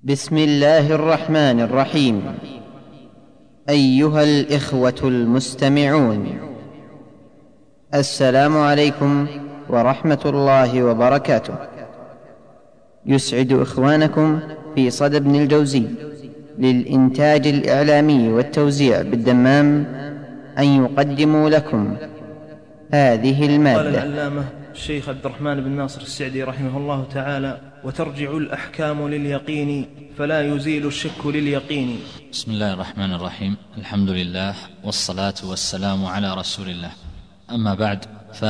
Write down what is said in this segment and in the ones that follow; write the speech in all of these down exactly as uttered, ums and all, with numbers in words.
بسم الله الرحمن الرحيم. أيها الإخوة المستمعون، السلام عليكم ورحمة الله وبركاته. يسعد إخوانكم في صدى ابن الجوزي للإنتاج الإعلامي والتوزيع بالدمام أن يقدموا لكم هذه المادة. قال العلامة الشيخ عبد الرحمن بن ناصر السعدي رحمه الله تعالى: وترجع الأحكام لليقين فلا يزيل الشك لليقين. بسم الله الرحمن الرحيم. الحمد لله والصلاة والسلام على رسول الله. أما بعد،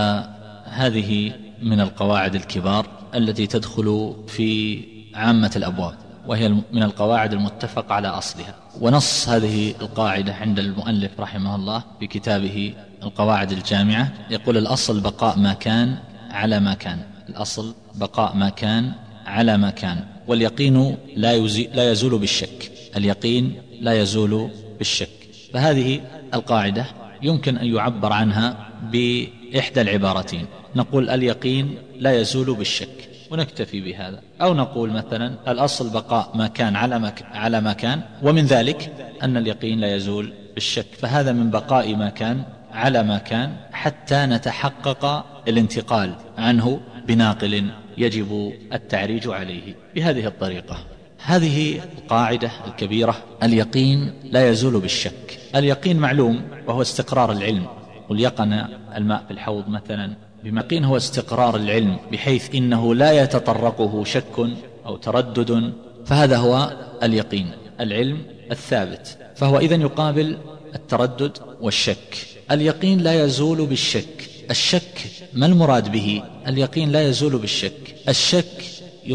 فهذه من القواعد الكبار التي تدخل في عامة الأبواب، وهي من القواعد المتفق على أصلها. ونص هذه القاعدة عند المؤلف رحمه الله في كتابه القواعد الجامعة، يقول: الأصل بقاء ما كان على ما كان. الأصل بقاء ما كان على ما كان، واليقين لا, لا يزول بالشك. اليقين لا يزول بالشك. فهذه القاعدة يمكن أن يعبر عنها بإحدى العبارتين. نقول اليقين لا يزول بالشك ونكتفي بهذا، أو نقول مثلا الأصل بقاء ما كان على ما, على ما كان، ومن ذلك أن اليقين لا يزول بالشك. فهذا من بقاء ما كان على ما كان حتى نتحقق الانتقال عنه بناقل يجب التعريج عليه بهذه الطريقة. هذه القاعدة الكبيرة: اليقين لا يزول بالشك. اليقين معلوم وهو استقرار العلم. قل يقن الماء في الحوض مثلا، بمقين هو استقرار العلم بحيث إنه لا يتطرقه شك أو تردد، فهذا هو اليقين، العلم الثابت. فهو إذن يقابل التردد والشك. اليقين لا يزول بالشك. الشك ما المراد به؟ اليقين لا يزول بالشك. الشك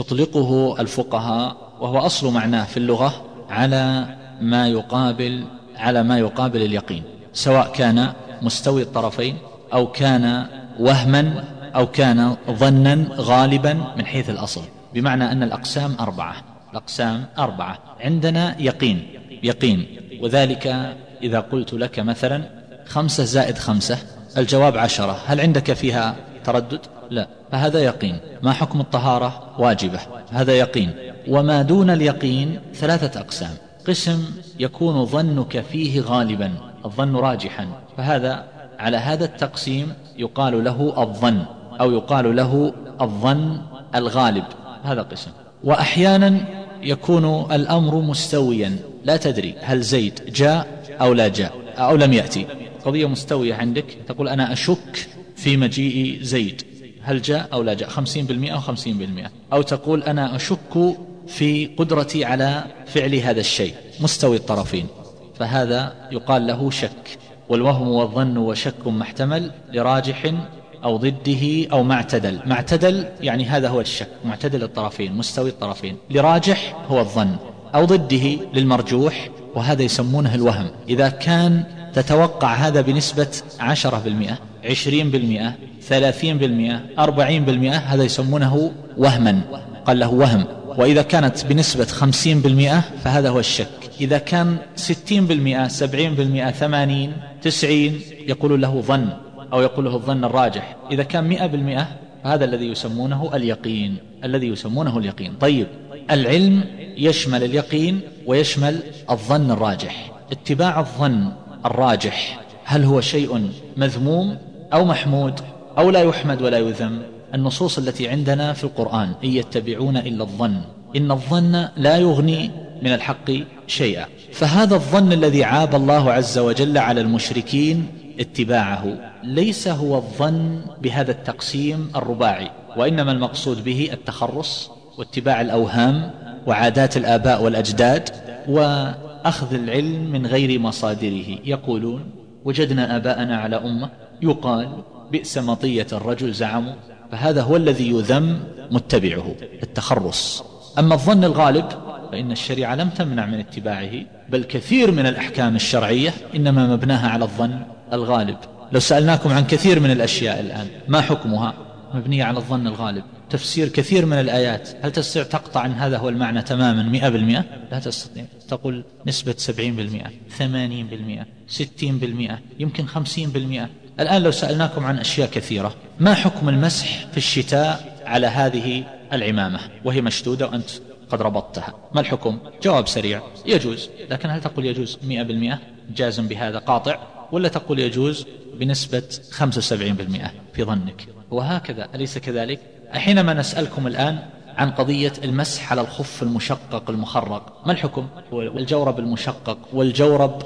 يطلقه الفقهاء، وهو أصل معناه في اللغة، على ما يقابل على ما يقابل اليقين، سواء كان مستوي الطرفين أو كان وهما أو كان ظنا غالبا من حيث الأصل. بمعنى أن الأقسام أربعة. الأقسام أربعة. عندنا يقين يقين وذلك إذا قلت لك مثلا خمسة زائد خمسة الجواب عشرة، هل عندك فيها تردد؟ لا، فهذا يقين. ما حكم الطهارة؟ واجبة، هذا يقين. وما دون اليقين ثلاثة أقسام. قسم يكون ظنك فيه غالبا، الظن راجحا، فهذا على هذا التقسيم يقال له الظن، أو يقال له الظن الغالب، هذا قسم. وأحيانا يكون الأمر مستويا، لا تدري هل زيد جاء أو لا جاء أو لم يأتي. قضية مستوية عندك، تقول أنا أشك في مجيء زيد، هل جاء أو لا جاء، خمسين بالمئة أو خمسين بالمئة. أو تقول أنا أشك في قدرتي على فعل هذا الشيء، مستوي الطرفين، فهذا يقال له شك. والوهم والظن وشك محتمل لراجح أو ضده أو معتدل. معتدل يعني هذا هو الشك، معتدل الطرفين، مستوي الطرفين. لراجح هو الظن، أو ضده للمرجوح، وهذا يسمونه الوهم. إذا كان تتوقع هذا بنسبة عشرة بالمئة، عشرين بالمئة، ثلاثين بالمئة، أربعين بالمئة، هذا يسمونه وهما، قال له وهم. وإذا كانت بنسبة خمسين بالمئة فهذا هو الشك. إذا كان ستين بالمئة، سبعين بالمئة، ثمانين، تسعين، يقول له ظن، أو يقول له الظن الراجح. إذا كان مئة بالمئة فهذا الذي يسمونه اليقين، الذي يسمونه اليقين. طيب، العلم يشمل اليقين ويشمل الظن الراجح. اتباع الظن الراجح هل هو شيء مذموم أو محمود أو لا يحمد ولا يذم؟ النصوص التي عندنا في القرآن: إن يتبعون إلا الظن، إن الظن لا يغني من الحق شيئا. فهذا الظن الذي عاب الله عز وجل على المشركين اتباعه ليس هو الظن بهذا التقسيم الرباعي، وإنما المقصود به التخرص واتباع الأوهام وعادات الآباء والأجداد وأخذ العلم من غير مصادره. يقولون وجدنا آباءنا على أمة، يقال بئس مطية الرجل زعموا، فهذا هو الذي يذم متبعه، التخرص. أما الظن الغالب فإن الشريعة لم تمنع من اتباعه، بل كثير من الأحكام الشرعية إنما مبناها على الظن الغالب. لو سألناكم عن كثير من الأشياء الآن ما حكمها؟ مبنية على الظن الغالب. تفسير كثير من الآيات، هل تستطيع تقطع عن هذا هو المعنى تماما مئة بالمئة؟ لا تستطيع. تقول نسبة سبعين بالمئة، ثمانين بالمئة، ستين بالمئة، يمكن خمسين بالمئة. الآن لو سألناكم عن أشياء كثيرة: ما حكم المسح في الشتاء على هذه العمامة وهي مشدودة وأنت قد ربطتها، ما الحكم؟ جواب سريع: يجوز. لكن هل تقول يجوز مئة بالمئة جازم بهذا قاطع، ولا تقول يجوز بنسبة خمسة وسبعين بالمئة في ظنك؟ وهكذا، أليس كذلك؟ حينما نسألكم الآن عن قضية المسح على الخف المشقق المخرق، ما الحكم؟ والجورب المشقق والجورب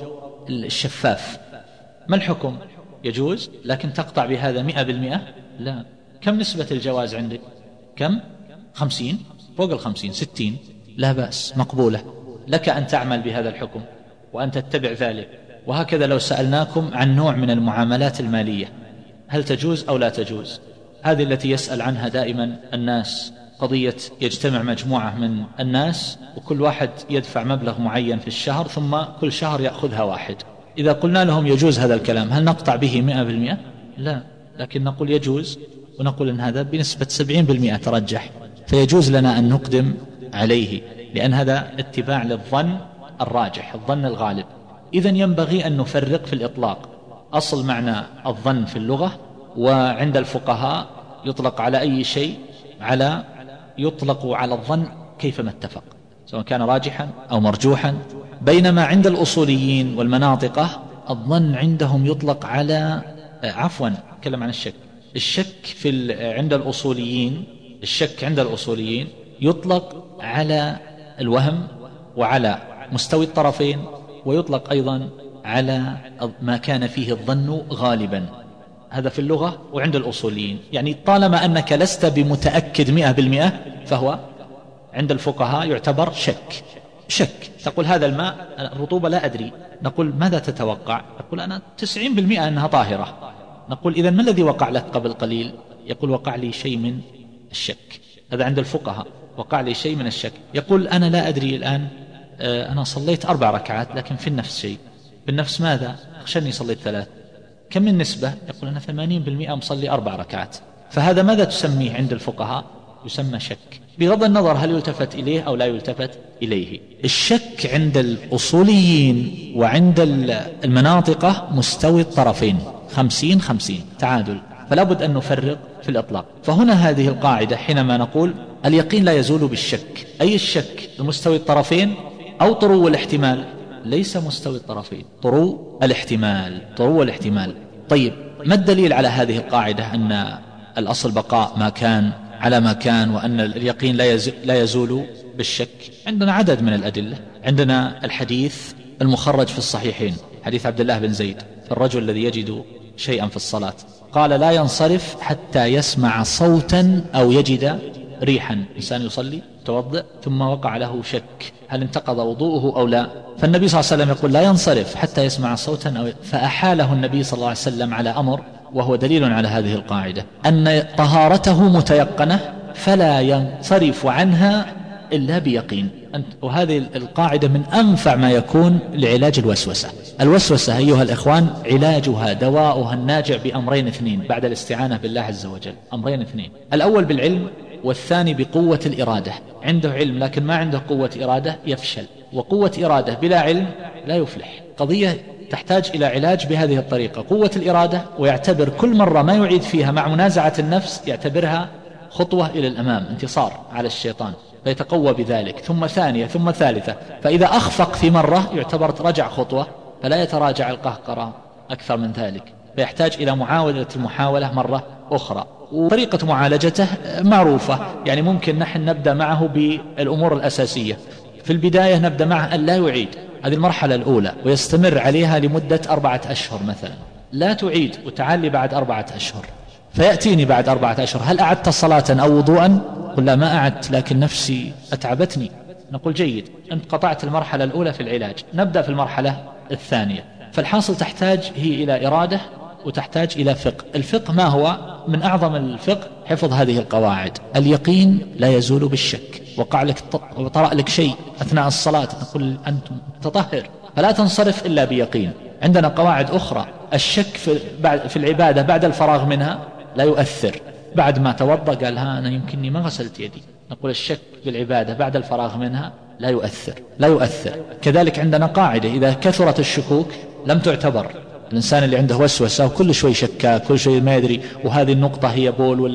الشفاف، ما الحكم؟ يجوز. لكن تقطع بهذا مئة بالمئة؟ لا. كم نسبة الجواز عندك؟ كم؟ خمسين؟ فوق الخمسين، ستين، لا بأس، مقبولة لك أن تعمل بهذا الحكم وأن تتبع ذلك. وهكذا لو سألناكم عن نوع من المعاملات المالية، هل تجوز أو لا تجوز؟ هذه التي يسأل عنها دائما الناس، قضية يجتمع مجموعة من الناس وكل واحد يدفع مبلغ معين في الشهر ثم كل شهر يأخذها واحد. إذا قلنا لهم يجوز هذا الكلام، هل نقطع به مئة بالمئة؟ لا، لكن نقول يجوز، ونقول أن هذا بنسبة سبعين بالمئة ترجح، فيجوز لنا أن نقدم عليه، لأن هذا اتباع للظن الراجح، الظن الغالب. إذن ينبغي أن نفرق في الإطلاق. أصل معنى الظن في اللغة، وعند الفقهاء يطلق على أي شيء على يطلق على الظن كيفما اتفق، سواء كان راجحا أو مرجوحا. بينما عند الأصوليين والمناطقة الظن عندهم يطلق على عفوا أتكلم عن الشك. الشك في عند الأصوليين الشك عند الأصوليين يطلق على الوهم وعلى مستوي الطرفين، ويطلق أيضا على ما كان فيه الظن غالبا. هذا في اللغة وعند الأصوليين، يعني طالما أنك لست بمتأكد مئة بالمئة فهو عند الفقهاء يعتبر شك. شك تقول هذا الماء الرطوبة لا أدري، نقول ماذا تتوقع؟ يقول أنا تسعين بالمئة أنها طاهرة. نقول إذن ما الذي وقع لك قبل قليل؟ يقول وقع لي شيء من الشك. هذا عند الفقهاء، وقع لي شيء من الشك. يقول أنا لا أدري الآن، أنا صليت أربع ركعات لكن في النفس شيء. بالنفس ماذا؟ أخشني صليت ثلاث. كم من نسبة؟ يقول أنا ثمانين بالمئة مصلي أربع ركعات. فهذا ماذا تسميه عند الفقهاء؟ يسمى شك، بغض النظر هل يلتفت إليه أو لا يلتفت إليه. الشك عند الأصوليين وعند المناطقة مستوي الطرفين، خمسين خمسين، تعادل، فلا بد أن نفرق في الإطلاق. فهنا هذه القاعدة حينما نقول اليقين لا يزول بالشك، أي الشك مستوي الطرفين أو طرو الاحتمال؟ ليس مستوي الطرفين، طرو الاحتمال، طرو الاحتمال. طيب ما الدليل على هذه القاعدة أن الأصل بقاء ما كان على ما كان، وأن اليقين لا يزول بالشك؟ عندنا عدد من الأدلة. عندنا الحديث المخرج في الصحيحين، حديث عبد الله بن زيد في الرجل الذي يجد شيئا في الصلاة، قال لا ينصرف حتى يسمع صوتا أو يجد ريحا. إنسان يصلي توضأ ثم وقع له شك هل انتقض وضوءه أو لا، فالنبي صلى الله عليه وسلم يقول لا ينصرف حتى يسمع صوتا أو، فأحاله النبي صلى الله عليه وسلم على أمر، وهو دليل على هذه القاعدة أن طهارته متيقنة فلا ينصرف عنها إلا بيقين. وهذه القاعدة من أنفع ما يكون لعلاج الوسوسة. الوسوسة أيها الإخوان علاجها دواؤها الناجع بأمرين اثنين بعد الاستعانة بالله عز وجل، أمرين اثنين: الأول بالعلم، والثاني بقوة الإرادة. عنده علم لكن ما عنده قوة إرادة يفشل، وقوة إرادة بلا علم لا يفلح. قضية تحتاج إلى علاج بهذه الطريقة: قوة الإرادة، ويعتبر كل مرة ما يعيد فيها مع منازعة النفس يعتبرها خطوة إلى الأمام، انتصار على الشيطان، فيتقوى بذلك، ثم ثانية ثم ثالثة. فإذا أخفق في مرة يعتبر رجع خطوة، فلا يتراجع القهقرة أكثر من ذلك، فيحتاج إلى معاودة المحاولة مرة أخرى. وطريقة معالجته معروفة، يعني ممكن نحن نبدأ معه بالأمور الأساسية. في البداية نبدأ معه أن لا يعيد، هذه المرحلة الأولى، ويستمر عليها لمدة أربعة أشهر مثلا. لا تعيد وتعالي بعد أربعة أشهر، فيأتيني بعد أربعة أشهر: هل أعدت صلاة أو وضوءا؟ قل لا ما أعدت لكن نفسي أتعبتني. نقول جيد، أنت قطعت المرحلة الأولى في العلاج، نبدأ في المرحلة الثانية. فالحاصل تحتاج هي إلى إرادة وتحتاج إلى فقه. الفقه ما هو؟ من أعظم الفقه حفظ هذه القواعد: اليقين لا يزول بالشك. وقع لك وطرأ لك شيء أثناء الصلاة، نقول أنت تطهر فلا تنصرف إلا بيقين. عندنا قواعد أخرى: الشك في, بعد في العبادة بعد الفراغ منها لا يؤثر. بعد ما توضأ قال ها أنا يمكنني ما غسلت يدي، نقول الشك بالعبادة بعد الفراغ منها لا يؤثر، لا يؤثر. كذلك عندنا قاعدة: إذا كثرت الشكوك لم تعتبر. الإنسان اللي عنده وسوسة وكل شوي شكاك، كل شوي ما يدري وهذه النقطة هي بول ولا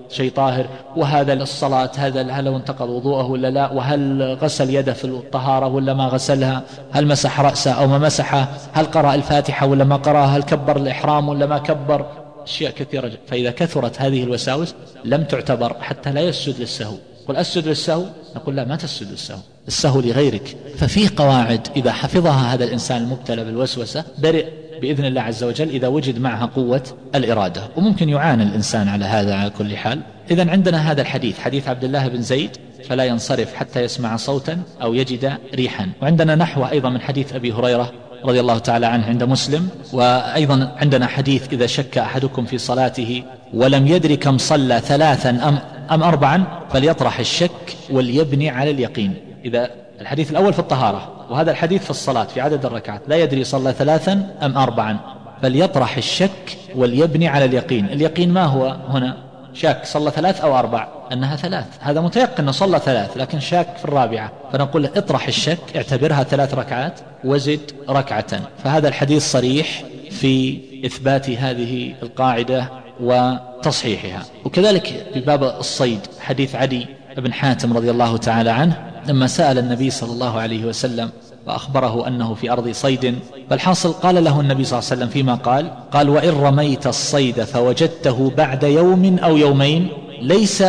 شيء طاهر، وهذا الصلاة هذا هل انتقض وضوءه ولا لا، وهل غسل يده في الطهارة ولا ما غسلها، هل مسح رأسه أو ما مسحه، هل قرأ الفاتحة ولا ما قرأها، هل كبر الإحرام ولا ما كبر، أشياء كثيرة. فإذا كثرت هذه الوساوس لم تعتبر حتى لا يسجد للسهو. قل أسجد للسهو، نقول لا، ما تسجد للسهو، السهو لغيرك. ففي قواعد إذا حفظها هذا الإنسان المبتلى بالوسوسة برئ بإذن الله عز وجل إذا وجد معها قوة الإرادة، وممكن يعاني الإنسان على هذا على كل حال. إذن عندنا هذا الحديث، حديث عبد الله بن زيد: فلا ينصرف حتى يسمع صوتا أو يجد ريحا. وعندنا نحوه أيضا من حديث أبي هريرة رضي الله تعالى عنه عند مسلم. وأيضا عندنا حديث: إذا شك أحدكم في صلاته ولم يدري كم صلى ثلاثا أم, أم أربعا فليطرح الشك وليبني على اليقين. إذا الحديث الأول في الطهارة، وهذا الحديث في الصلاة في عدد الركعات، لا يدري صلى ثلاثا أم أربعا فليطرح الشك وليبني على اليقين. اليقين ما هو هنا؟ شاك صلى ثلاث أو أربع، أنها ثلاث، هذا متيقن أنه صلى ثلاث لكن شاك في الرابعة، فنقول اطرح الشك، اعتبرها ثلاث ركعات وزد ركعة. فهذا الحديث صريح في إثبات هذه القاعدة وتصحيحها. وكذلك في باب الصيد حديث عدي بن حاتم رضي الله تعالى عنه لما سأل النبي صلى الله عليه وسلم وأخبره أنه في أرض صيد، فالحاصل قال له النبي صلى الله عليه وسلم فيما قال قال: وإن رميت الصيد فوجدته بعد يوم أو يومين ليس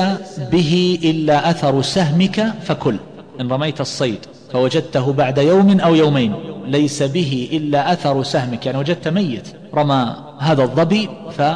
به إلا أثر سهمك فكل. إن رميت الصيد فوجدته بعد يوم أو يومين ليس به إلا أثر سهمك، يعني وجدت ميت، رمى هذا الظبي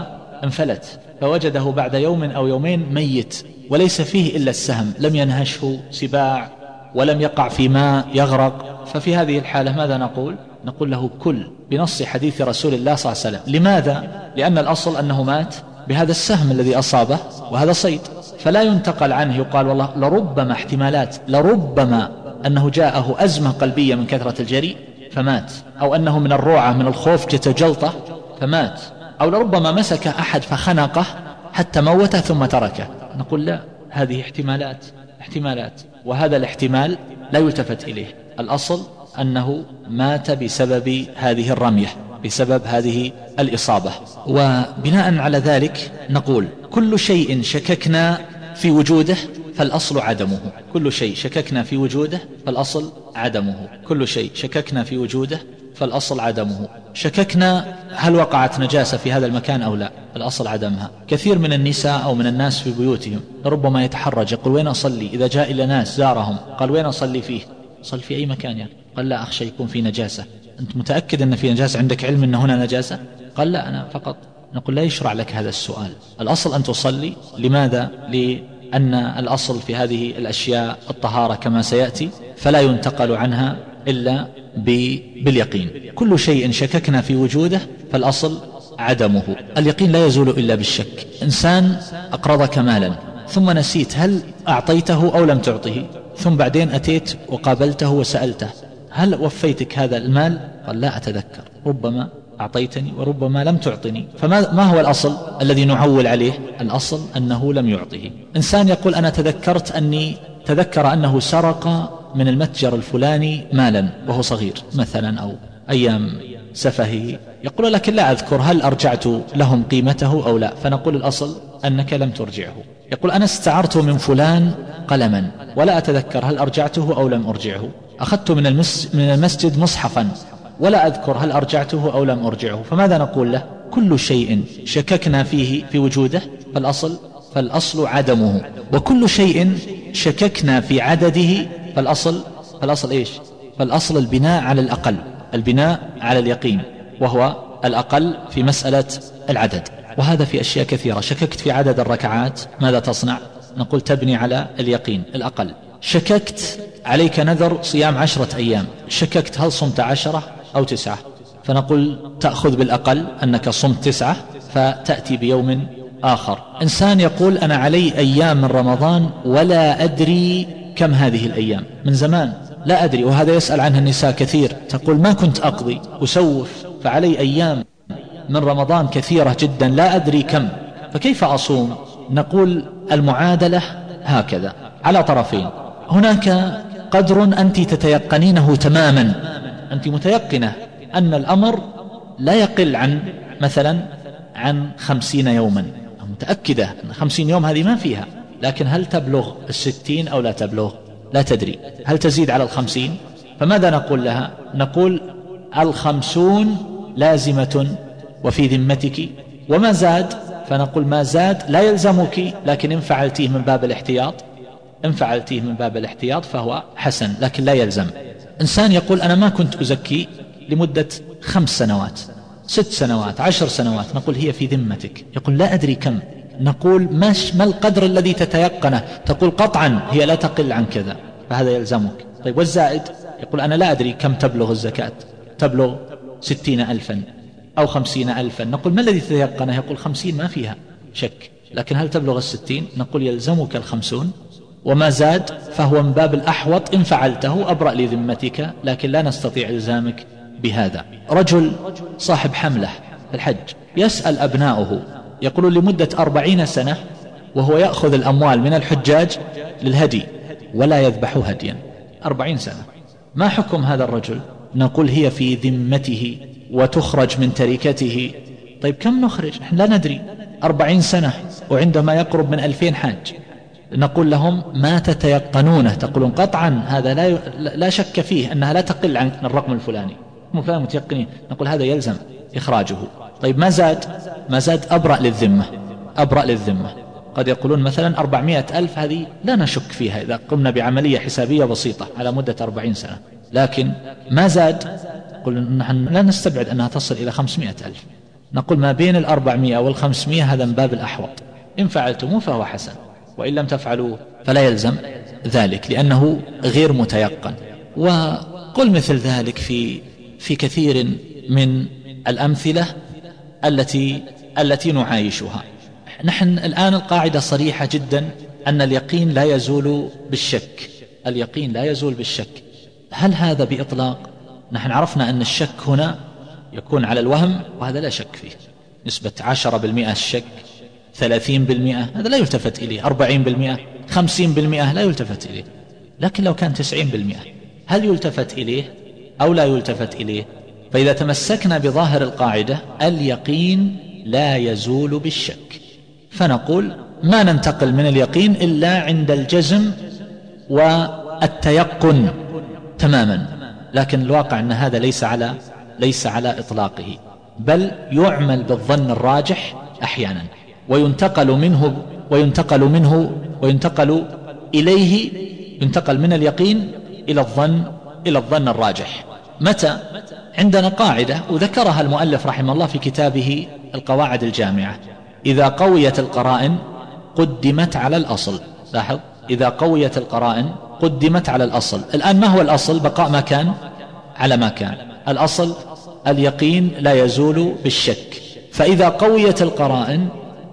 فانفلت، فوجده بعد يوم أو يومين ميت وليس فيه إلا السهم، لم ينهشه سباع ولم يقع في ماء يغرق. ففي هذه الحالة ماذا نقول؟ نقول له كل بنص حديث رسول الله صلى الله عليه وسلم. لماذا؟ لأن الأصل أنه مات بهذا السهم الذي أصابه، وهذا صيد، فلا ينتقل عنه يقال والله لربما احتمالات، لربما أنه جاءه أزمة قلبية من كثرة الجري فمات، أو أنه من الروعة من الخوف جت جلطة فمات، أو لربما مسك أحد فخنقه حتى موته ثم تركه. نقول لا، هذه احتمالات احتمالات وهذا الاحتمال لا يلتفت إليه. الأصل أنه مات بسبب هذه الرمية، بسبب هذه الإصابة. وبناء على ذلك نقول كل شيء شككنا في وجوده فالأصل عدمه. كل شيء شككنا في وجوده فالأصل عدمه. كل شيء شككنا في وجوده فالأصل عدمه. شككنا هل وقعت نجاسة في هذا المكان أو لا، الأصل عدمها. كثير من النساء أو من الناس في بيوتهم ربما يتحرج، يقول وين أصلي؟ إذا جاء إلى ناس زارهم قال وين أصلي فيه؟ صل في أي مكان يعني. قال لا، أخشى يكون في نجاسة. أنت متأكد أن في نجاسة؟ عندك علم أن هنا نجاسة؟ قال لا، أنا فقط. نقول لا يشرع لك هذا السؤال، الأصل أن تصلي. لماذا؟ لأن الأصل في هذه الأشياء الطهارة كما سيأتي، فلا ينتقل عنها إلا باليقين. كل شيء شككنا في وجوده فالأصل عدمه. اليقين لا يزول إلا بالشك. إنسان أقرضك مالا ثم نسيت هل أعطيته أو لم تعطه، ثم بعدين أتيت وقابلته وسألته هل وفيتك هذا المال؟ قال لا أتذكر، ربما أعطيتني وربما لم تعطني. فما ما هو الأصل الذي نعول عليه؟ الأصل أنه لم يعطه. إنسان يقول أنا تذكرت أني تذكر أنه سرق من المتجر الفلاني مالا وهو صغير مثلا أو أيام سفهه، يقول لكن لا أذكر هل أرجعت لهم قيمته أو لا، فنقول الأصل أنك لم ترجعه. يقول أنا استعرت من فلان قلما ولا أتذكر هل أرجعته أو لم أرجعه. أخذت من المس من المسجد مصحفا ولا أذكر هل أرجعته أو لم أرجعه. فماذا نقول له؟ كل شيء شككنا فيه في وجوده فالأصل فالأصل عدمه، وكل شيء شككنا في عدده فالأصل فالأصل إيش؟ فالأصل البناء على الأقل، البناء على اليقين، وهو الأقل في مسألة العدد. وهذا في أشياء كثيرة. شككت في عدد الركعات، ماذا تصنع؟ نقول تبني على اليقين الأقل. شككت عليك نذر صيام عشرة أيام، شككت هل صمت عشرة أو تسعة، فنقول تأخذ بالأقل أنك صمت تسعة فتأتي بيوم آخر. إنسان يقول أنا علي أيام من رمضان ولا أدري كم هذه الأيام، من زمان لا أدري، وهذا يسأل عنها النساء كثير، تقول ما كنت أقضي أسوف فعلي أيام من رمضان كثيرة جدا لا أدري كم، فكيف أصوم؟ نقول المعادلة هكذا على طرفين. هناك قدر أنت تتيقنينه تماما، أنت متيقنة أن الأمر لا يقل عن مثلا عن خمسين يوما، متأكدة أن خمسين يوم هذه ما فيها، لكن هل تبلغ الستين أو لا تبلغ؟ لا تدري. هل تزيد على الخمسين؟ فماذا نقول لها؟ نقول الخمسون لازمة وفي ذمتك، وما زاد فنقول ما زاد لا يلزمك، لكن إن فعلتيه من باب الاحتياط إن فعلتيه من باب الاحتياط فهو حسن، لكن لا يلزم. إنسان يقول أنا ما كنت أزكي لمدة خمس سنوات ست سنوات عشر سنوات، نقول هي في ذمتك. يقول لا أدري كم، نقول ما القدر الذي تتيقنه؟ تقول قطعا هي لا تقل عن كذا، فهذا يلزمك. طيب والزائد؟ يقول أنا لا أدري كم تبلغ الزكاة، تبلغ ستين ألفا أو خمسين ألفا، نقول ما الذي تتيقنه؟ يقول خمسين ما فيها شك، لكن هل تبلغ الستين؟ نقول يلزمك الخمسون، وما زاد فهو من باب الأحوط، إن فعلته أبرأ لذمتك، لكن لا نستطيع إلزامك بهذا. رجل صاحب حملة في الحج يسأل أبناؤه، يقول لمدة أربعين سنة وهو يأخذ الأموال من الحجاج للهدي ولا يذبح هديا، أربعين سنة، ما حكم هذا الرجل؟ نقول هي في ذمته وتخرج من تركته. طيب كم نخرج؟ نحن لا ندري، أربعين سنة وعندما يقرب من ألفين حاج، نقول لهم ما تتيقنونه؟ تقولون قطعا هذا لا لا شك فيه أنها لا تقل عن الرقم الفلاني، هم فلان متيقنين، نقول هذا يلزم إخراجه. طيب ما زاد؟ ما زاد أبرأ للذمة، أبرأ للذمة. قد يقولون مثلا أربعمائة ألف، هذه لا نشك فيها إذا قمنا بعملية حسابية بسيطة على مدة أربعين سنة، لكن ما زاد قل نحن لا نستبعد أنها تصل إلى خمسمائة ألف، نقول ما بين الأربعمائة والخمسمائة هذا من باب الأحوط، إن فعلتموه فهو حسن، وإن لم تفعلوه فلا يلزم ذلك لأنه غير متيقن. وقل مثل ذلك في في كثير من الأمثلة التي التي نعايشها. نحن الآن القاعدة صريحة جدا أن اليقين لا يزول بالشك، اليقين لا يزول بالشك. هل هذا بإطلاق؟ نحن عرفنا أن الشك هنا يكون على الوهم، وهذا لا شك فيه، نسبة عشرة بالمئة الشك، ثلاثين بالمئة هذا لا يلتفت إليه، أربعين بالمئة، خمسين بالمئة لا يلتفت إليه. لكن لو كان تسعين بالمئة هل يلتفت إليه أو لا يلتفت إليه؟ فإذا تمسكنا بظاهر القاعدة اليقين لا يزول بالشك، فنقول ما ننتقل من اليقين إلا عند الجزم والتيقن تماما. لكن الواقع أن هذا ليس على ليس على إطلاقه، بل يعمل بالظن الراجح أحيانا، وينتقل منه وينتقل منه وينتقل إليه، ينتقل من اليقين إلى الظن إلى الظن الراجح. متى؟ عندنا قاعدة وذكرها المؤلف رحمه الله في كتابه القواعد الجامعة: إذا قويت القرائن قدمت على الأصل. لاحظ، إذا قويت القرائن قدمت على الأصل. الآن ما هو الأصل؟ بقاء ما كان على ما كان. الأصل اليقين لا يزول بالشك، فإذا قويت القرائن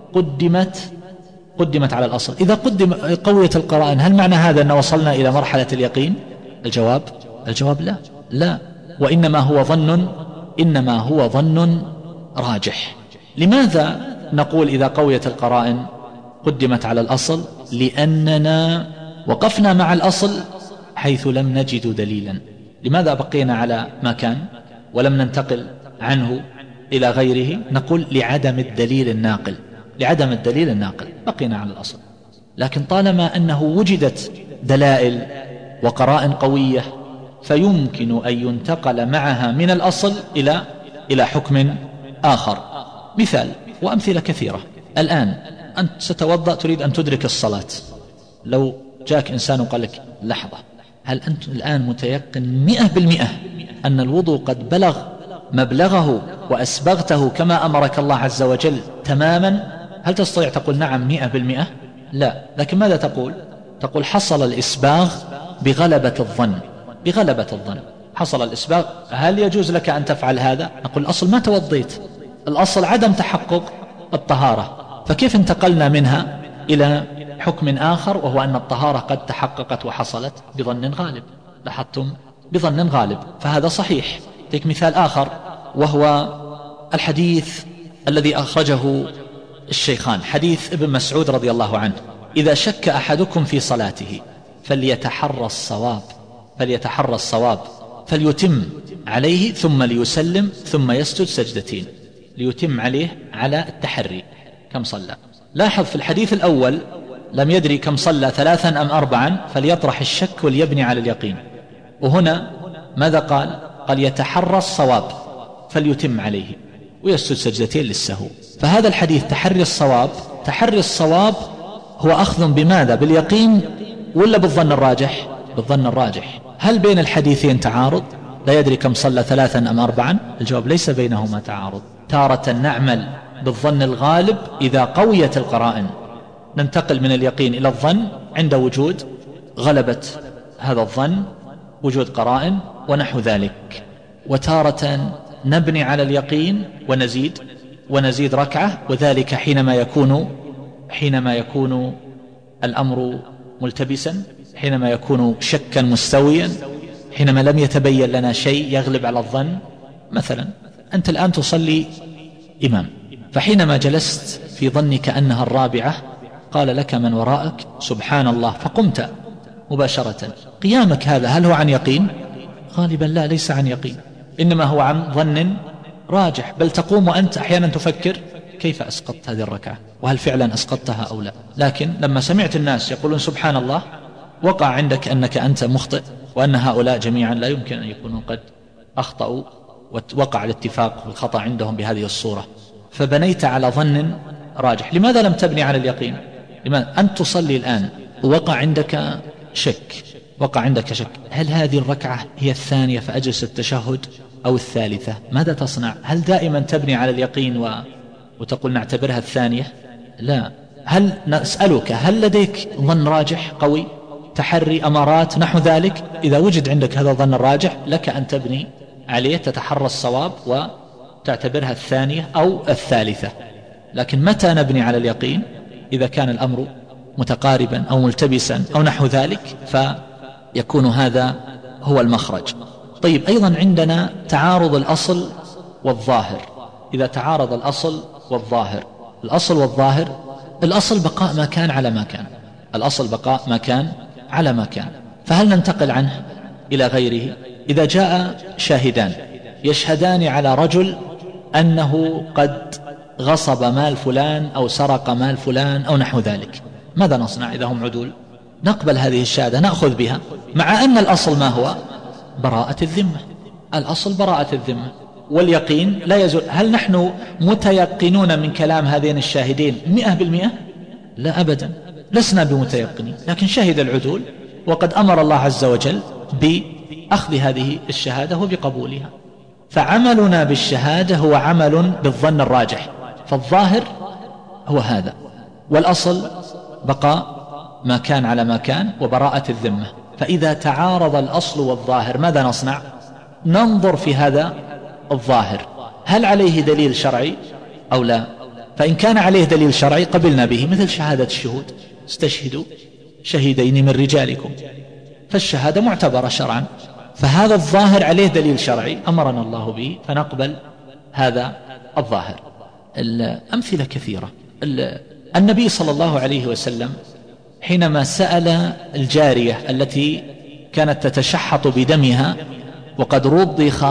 قدمت قدمت على الأصل. إذا قدم قويت القرائن هل معنى هذا أن وصلنا إلى مرحلة اليقين؟ الجواب الجواب لا لا وإنما هو ظن إنما هو ظن راجح. لماذا نقول إذا قويت القرائن قدمت على الأصل؟ لأننا وقفنا مع الأصل حيث لم نجد دليلا. لماذا بقينا على ما كان ولم ننتقل عنه إلى غيره؟ نقول لعدم الدليل الناقل، لعدم الدليل الناقل بقينا على الأصل. لكن طالما أنه وجدت دلائل وقرائن قوية فيمكن أن ينتقل معها من الأصل إلى إلى حكم آخر. مثال وأمثلة كثيرة. الآن أنت ستوضأ تريد أن تدرك الصلاة، لو جاك إنسان وقال لك لحظة، هل أنت الآن متيقن مئة بالمئة أن الوضوء قد بلغ مبلغه وأسبغته كما أمرك الله عز وجل تماما؟ هل تستطيع تقول نعم مئة بالمئة؟ لا. لكن ماذا تقول؟ تقول حصل الإسباغ بغلبة الظن، بغلبة الظن حصل الإسباغ. هل يجوز لك أن تفعل هذا؟ نقول الأصل ما توضيت، الأصل عدم تحقق الطهارة، فكيف انتقلنا منها إلى حكم آخر وهو أن الطهارة قد تحققت وحصلت بظن غالب؟ لاحظتم؟ بظن غالب. فهذا صحيح. تلك مثال آخر وهو الحديث الذي أخرجه الشيخان، حديث ابن مسعود رضي الله عنه: إذا شك أحدكم في صلاته فليتحرى الصواب فليتحرى الصواب فليتم عليه ثم ليسلم ثم يسجد سجدتين. ليتم عليه على التحري كم صلى. لاحظ في الحديث الأول لم يدري كم صلى ثلاثا أم أربعا فليطرح الشك وليبني على اليقين، وهنا ماذا قال؟ قال يتحرى الصواب فليتم عليه ويسجد سجدتين للسهو. فهذا الحديث تحري الصواب، تحري الصواب هو أخذ بماذا؟ باليقين ولا بالظن الراجح؟ بالظن الراجح. هل بين الحديثين تعارض؟ لا يدري كم صلى ثلاثا أم أربعا؟ الجواب ليس بينهما تعارض. تارة نعمل بالظن الغالب إذا قويت القرائن، ننتقل من اليقين إلى الظن عند وجود غلبة هذا الظن، وجود قرائن ونحو ذلك. وتارة نبني على اليقين ونزيد ونزيد ركعة، وذلك حينما يكون حينما يكون الأمر ملتبسا، حينما يكون شكا مستويا، حينما لم يتبين لنا شيء يغلب على الظن. مثلا أنت الآن تصلي إمام، فحينما جلست في ظنك أنها الرابعة قال لك من وراءك سبحان الله فقمت مباشرة. قيامك هذا هل هو عن يقين؟ غالبا لا، ليس عن يقين، إنما هو عن ظن راجح. بل تقوم وأنت أحيانا تفكر كيف أسقطت هذه الركعة، وهل فعلا أسقطتها أو لا. لكن لما سمعت الناس يقولون سبحان الله وقع عندك أنك أنت مخطئ، وأن هؤلاء جميعا لا يمكن أن يكونوا قد أخطأوا، ووقع الاتفاق والخطأ عندهم بهذه الصورة، فبنيت على ظن راجح. لماذا لم تبني على اليقين؟ لماذا أنت تصلي الآن ووقع عندك شك، وقع عندك شك هل هذه الركعة هي الثانية فأجلس التشهد أو الثالثة؟ ماذا تصنع؟ هل دائما تبني على اليقين و... وتقول نعتبرها الثانية؟ لا. هل نسألك هل لديك ظن راجح قوي، تحري أمارات نحو ذلك؟ إذا وجد عندك هذا الظن الراجح لك أن تبني عليه، تتحرى الصواب وتعتبرها الثانية أو الثالثة. لكن متى نبني على اليقين؟ إذا كان الأمر متقاربا أو ملتبسا أو نحو ذلك، فيكون هذا هو المخرج. طيب، أيضا عندنا تعارض الأصل والظاهر. إذا تعارض الأصل والظاهر، الأصل والظاهر، الأصل بقاء ما كان على ما كان، الأصل بقاء ما كان على ما كان، فهل ننتقل عنه إلى غيره؟ إذا جاء شاهدان يشهدان على رجل أنه قد غصب مال فلان أو سرق مال فلان أو نحو ذلك، ماذا نصنع إذا هم عدول؟ نقبل هذه الشهادة، نأخذ بها، مع أن الأصل ما هو؟ براءة الذمة. الأصل براءة الذمة، واليقين لا يزول. هل نحن متيقنون من كلام هذين الشاهدين مئة بالمئة؟ لا أبدا، لسنا بمتيقنين، لكن شهد العدول، وقد أمر الله عز وجل بأخذ هذه الشهادة وبقبولها. فعملنا بالشهادة هو عمل بالظن الراجح، فالظاهر هو هذا، والأصل بقاء ما كان على ما كان وبراءة الذمة. فإذا تعارض الأصل والظاهر ماذا نصنع؟ ننظر في هذا الظاهر هل عليه دليل شرعي أو لا. فإن كان عليه دليل شرعي قبلنا به، مثل شهادة الشهود، استشهدوا شهيدين من رجالكم، فالشهادة معتبرة شرعا، فهذا الظاهر عليه دليل شرعي أمرنا الله به، فنقبل هذا الظاهر. الأمثلة كثيرة. النبي صلى الله عليه وسلم حينما سأل الجارية التي كانت تتشحط بدمها وقد رضخ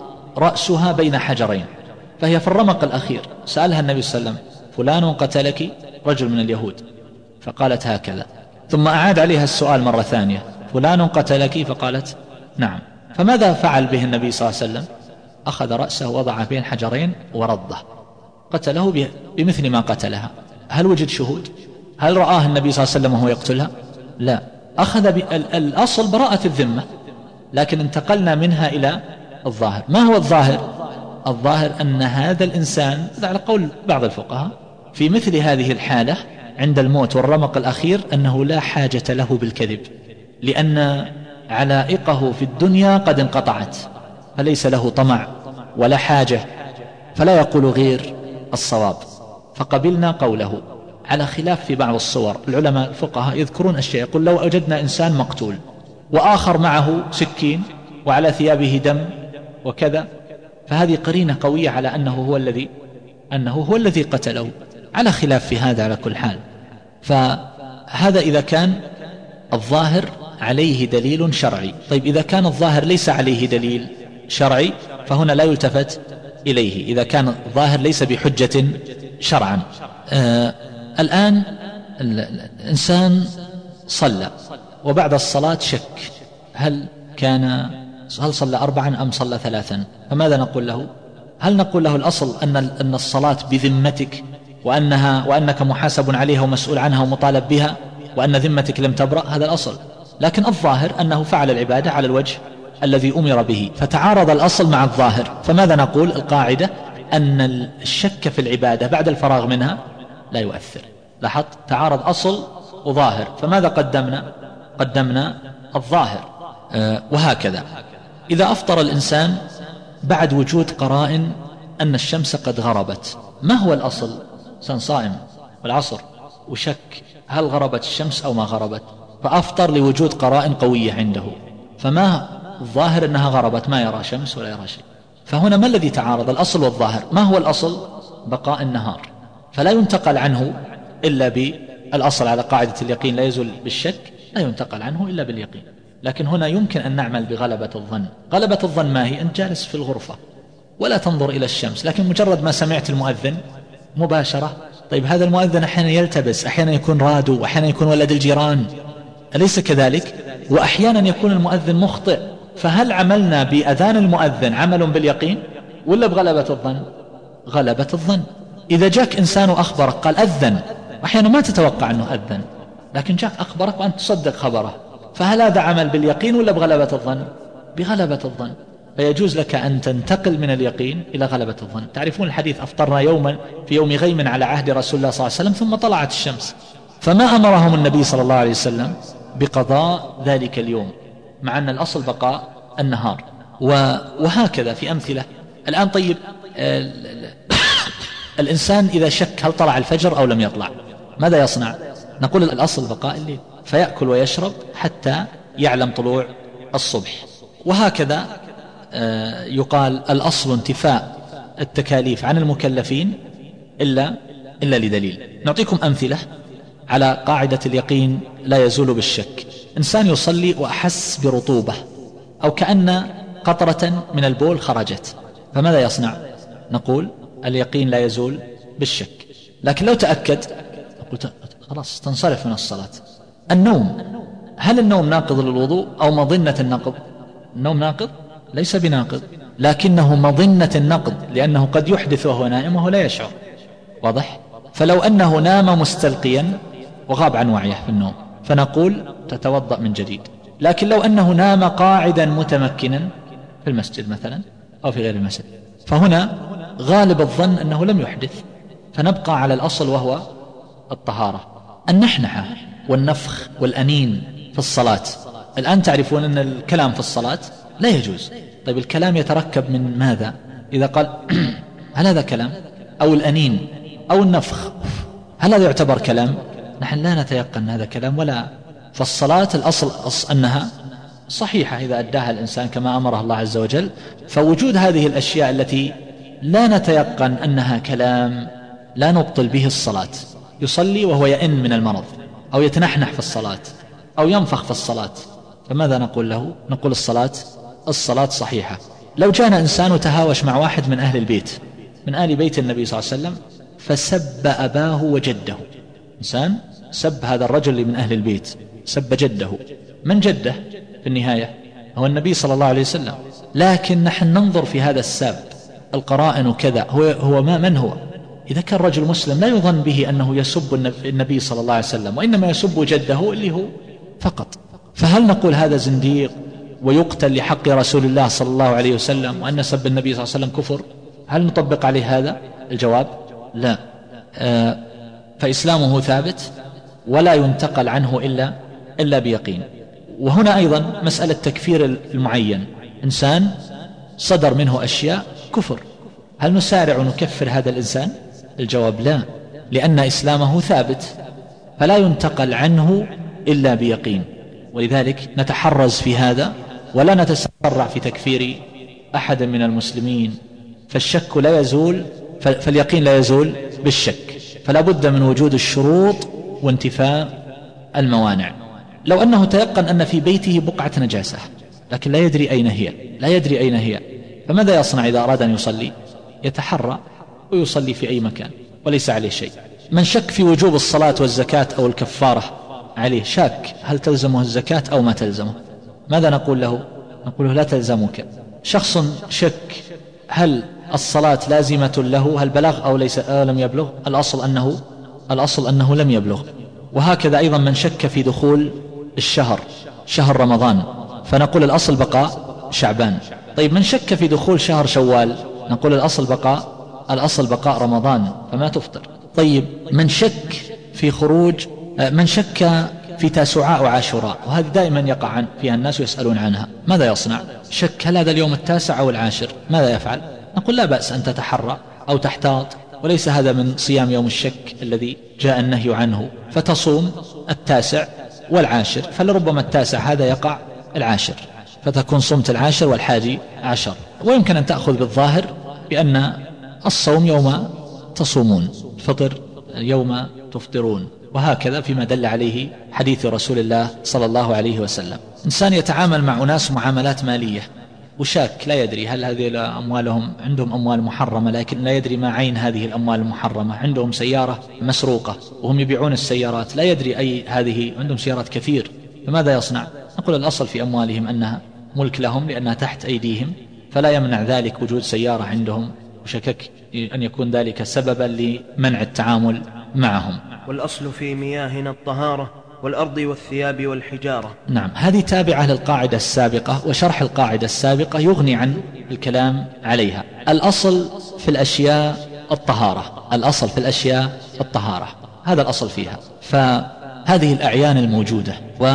رأسها بين حجرين، فهي في الرمق الأخير، سألها النبي صلى الله عليه وسلم فلان قتلك رجل من اليهود، فقالت هكذا، ثم أعاد عليها السؤال مرة ثانية فلان قتلك، فقالت نعم. فماذا فعل به النبي صلى الله عليه وسلم؟ أخذ رأسه وضعه بين حجرين ورضه، قتله بمثل ما قتلها. هل وجد شهود؟ هل رآه النبي صلى الله عليه وسلم وهو يقتلها؟ لا. أخذ بالأصل براءة الذمة، لكن انتقلنا منها إلى الظاهر. ما هو الظاهر؟ الظاهر أن هذا الإنسان، على قول بعض الفقهاء، في مثل هذه الحالة عند الموت والرمق الأخير أنه لا حاجة له بالكذب، لأن علائقه في الدنيا قد انقطعت، فليس له طمع ولا حاجة، فلا يقول غير الصواب، فقبلنا قوله. على خلاف في بعض الصور، العلماء الفقهاء يذكرون أشياء، يقول لو وجدنا إنسان مقتول وآخر معه سكين وعلى ثيابه دم وكذا، فهذه قرينة قوية على أنه هو الذي أنه هو الذي قتله، على خلاف في هذا على كل حال. فهذا إذا كان الظاهر عليه دليل شرعي. طيب، إذا كان الظاهر ليس عليه دليل شرعي فهنا لا يلتفت إليه، إذا كان الظاهر ليس بحجة شرعا. آه الآن الإنسان صلى وبعد الصلاة شك هل كان هل صلى أربعا أم صلى ثلاثا، فماذا نقول له؟ هل نقول له الأصل أن أن الصلاة بذمتك وأنها وأنك محاسب عليها ومسؤول عنها ومطالب بها وأن ذمتك لم تبرأ؟ هذا الأصل. لكن الظاهر أنه فعل العبادة على الوجه الذي أمر به، فتعارض الأصل مع الظاهر. فماذا نقول؟ القاعدة أن الشك في العبادة بعد الفراغ منها لا يؤثر. لاحظت؟ تعارض أصل وظاهر، فماذا قدمنا؟ قدمنا الظاهر. أه وهكذا إذا أفطر الإنسان بعد وجود قرائن أن الشمس قد غربت، ما هو الأصل؟ إنسان صائم والعصر وشك هل غربت الشمس أو ما غربت، فأفطر لوجود قرائن قوية عنده، فما الظاهر أنها غربت، ما يرى شمس ولا يرى شيء. فهنا ما الذي تعارض؟ الأصل والظاهر. ما هو الأصل؟ بقاء النهار، فلا ينتقل عنه إلا بالأصل على قاعدة اليقين لا يزول بالشك، لا ينتقل عنه إلا باليقين. لكن هنا يمكن أن نعمل بغلبة الظن. غلبة الظن ما هي؟ أنت جالس في الغرفة ولا تنظر إلى الشمس، لكن مجرد ما سمعت المؤذن مباشرة، طيب هذا المؤذن أحيانا يلتبس، أحيانا يكون رادو، أحيانا يكون ولد الجيران، أليس كذلك؟ وأحيانا يكون المؤذن مخطئ، فهل عملنا بأذان المؤذن عمل باليقين ولا بغلبة الظن؟ غلبة الظن. إذا جاك إنسان وأخبرك قال أذن، أحيانا ما تتوقع أنه أذن، لكن جاك أخبرك وأنت تصدق خبره، فهل هذا عمل باليقين ولا بغلبة الظن؟ بغلبة الظن. فيجوز لك أن تنتقل من اليقين إلى غلبة الظن. تعرفون الحديث أفطرنا يوما في يوم غيم على عهد رسول الله صلى الله عليه وسلم ثم طلعت الشمس، فما أمرهم النبي صلى الله عليه وسلم بقضاء ذلك اليوم، مع أن الأصل بقاء النهار. وهكذا في أمثلة. الآن طيب الإنسان إذا شك هل طلع الفجر أو لم يطلع ماذا يصنع؟ نقول الأصل بقاء الليل، فيأكل ويشرب حتى يعلم طلوع الصبح. وهكذا يقال الأصل انتفاء التكاليف عن المكلفين إلا إلا لدليل. نعطيكم أمثلة على قاعدة اليقين لا يزول بالشك. إنسان يصلي وأحس برطوبة أو كأن قطرة من البول خرجت، فماذا يصنع؟ نقول اليقين لا يزول بالشك. لكن لو تأكد خلاص تنصرف من الصلاة. النوم، هل النوم ناقض للوضوء أو مظنة النقض؟ النوم ناقض؟ ليس بناقض، لكنه مظنة النقض، لأنه قد يحدث وهو نائم وهو لا يشعر. واضح؟ فلو أنه نام مستلقيا وغاب عن وعيه في النوم فنقول تتوضأ من جديد. لكن لو أنه نام قاعدا متمكنا في المسجد مثلا أو في غير المسجد، فهنا غالب الظن أنه لم يحدث، فنبقى على الأصل وهو الطهارة. النحنحة والنفخ والأنين في الصلاة، الآن تعرفون أن الكلام في الصلاة لا يجوز. طيب الكلام يتركب من ماذا؟ إذا قال هل هذا كلام؟ أو الأنين أو النفخ، هل هذا يعتبر كلام؟ نحن لا نتيقن هذا كلام ولا. فالصلاة الأصل أنها صحيحة إذا أداها الإنسان كما أمره الله عز وجل. فوجود هذه الأشياء التي لا نتيقن أنها كلام لا نبطل به الصلاة. يصلي وهو يئن من المرض أو يتنحنح في الصلاة أو ينفخ في الصلاة، فماذا نقول له؟ نقول الصلاة الصلاة صحيحة. لو جاءنا إنسان وتهاوش مع واحد من أهل البيت من آل بيت النبي صلى الله عليه وسلم فسب أباه وجده، إنسان سب هذا الرجل اللي من أهل البيت، سب جده. من جده في النهاية؟ هو النبي صلى الله عليه وسلم. لكن نحن ننظر في هذا الساب القرائن وكذا، هو, هو ما من هو؟ إذا كان رجل مسلم لا يظن به أنه يسب النبي صلى الله عليه وسلم، وإنما يسب جده اللي هو فقط. فهل نقول هذا زنديق ويقتل لحق رسول الله صلى الله عليه وسلم، وأن سب النبي صلى الله عليه وسلم كفر؟ هل نطبق عليه هذا؟ الجواب لا. آه فإسلامه ثابت ولا ينتقل عنه إلا, إلا بيقين. وهنا أيضا مسألة تكفير المعين، إنسان صدر منه أشياء كفر، هل نسارع ونكفر هذا الإنسان؟ الجواب لا، لأن إسلامه ثابت فلا ينتقل عنه إلا بيقين. ولذلك نتحرز في هذا ولا نتسرع في تكفير أحد من المسلمين. فالشك لا يزول، فاليقين لا يزول بالشك، فلا بد من وجود الشروط وانتفاء الموانع. لو أنه تيقن أن في بيته بقعة نجاسة لكن لا يدري أين هي، لا يدري أين هي، فماذا يصنع إذا أراد أن يصلي؟ يتحرى ويصلي في أي مكان وليس عليه شيء. من شك في وجوب الصلاة والزكاة أو الكفارة عليه، شاك هل تلزمه الزكاة أو ما تلزمه، ماذا نقول له؟ نقول له لا تلزمك. شخص شك هل الصلاة لازمة له، هل بلغ أو ليس أو لم يبلغ، الأصل أنه الأصل أنه لم يبلغ. وهكذا أيضا من شك في دخول الشهر، شهر رمضان، فنقول الأصل بقاء شعبان. طيب من شك في دخول شهر شوال، نقول الأصل بقاء الأصل بقاء رمضان فما تفطر. طيب من شك في خروج، من شك في تاسعاء وعاشوراء، وهذه دائما يقع فيها الناس ويسألون عنها، ماذا يصنع؟ شك هل هذا اليوم التاسع أو العاشر، ماذا يفعل؟ نقول لا بأس أن تتحرى أو تحتاط، وليس هذا من صيام يوم الشك الذي جاء النهي عنه، فتصوم التاسع والعاشر، فلربما التاسع هذا يقع العاشر، فتكون صمت العاشر والحادي عشر. ويمكن أن تأخذ بالظاهر بأن الصوم يوم تصومون، فطر يوم تفطرون، وهكذا فيما دل عليه حديث رسول الله صلى الله عليه وسلم. إنسان يتعامل مع أناس معاملات مالية وشاك، لا يدري هل هذه أموالهم، عندهم أموال محرمة لكن لا يدري ما عين هذه الأموال المحرمة، عندهم سيارة مسروقة وهم يبيعون السيارات، لا يدري أي هذه، عندهم سيارات كثير، فماذا يصنع؟ نقول الأصل في أموالهم أنها ملك لهم لأنها تحت أيديهم، فلا يمنع ذلك وجود سيارة عندهم، وشكك أن يكون ذلك سببا لمنع التعامل معهم. والأصل في مياهنا الطهارة والأرض والثياب والحجارة. نعم، هذه تابعة للقاعدة السابقة، وشرح القاعدة السابقة يغني عن الكلام عليها. الأصل في الأشياء الطهارة، الأصل في الأشياء الطهارة، هذا الأصل فيها. فهذه الأعيان الموجودة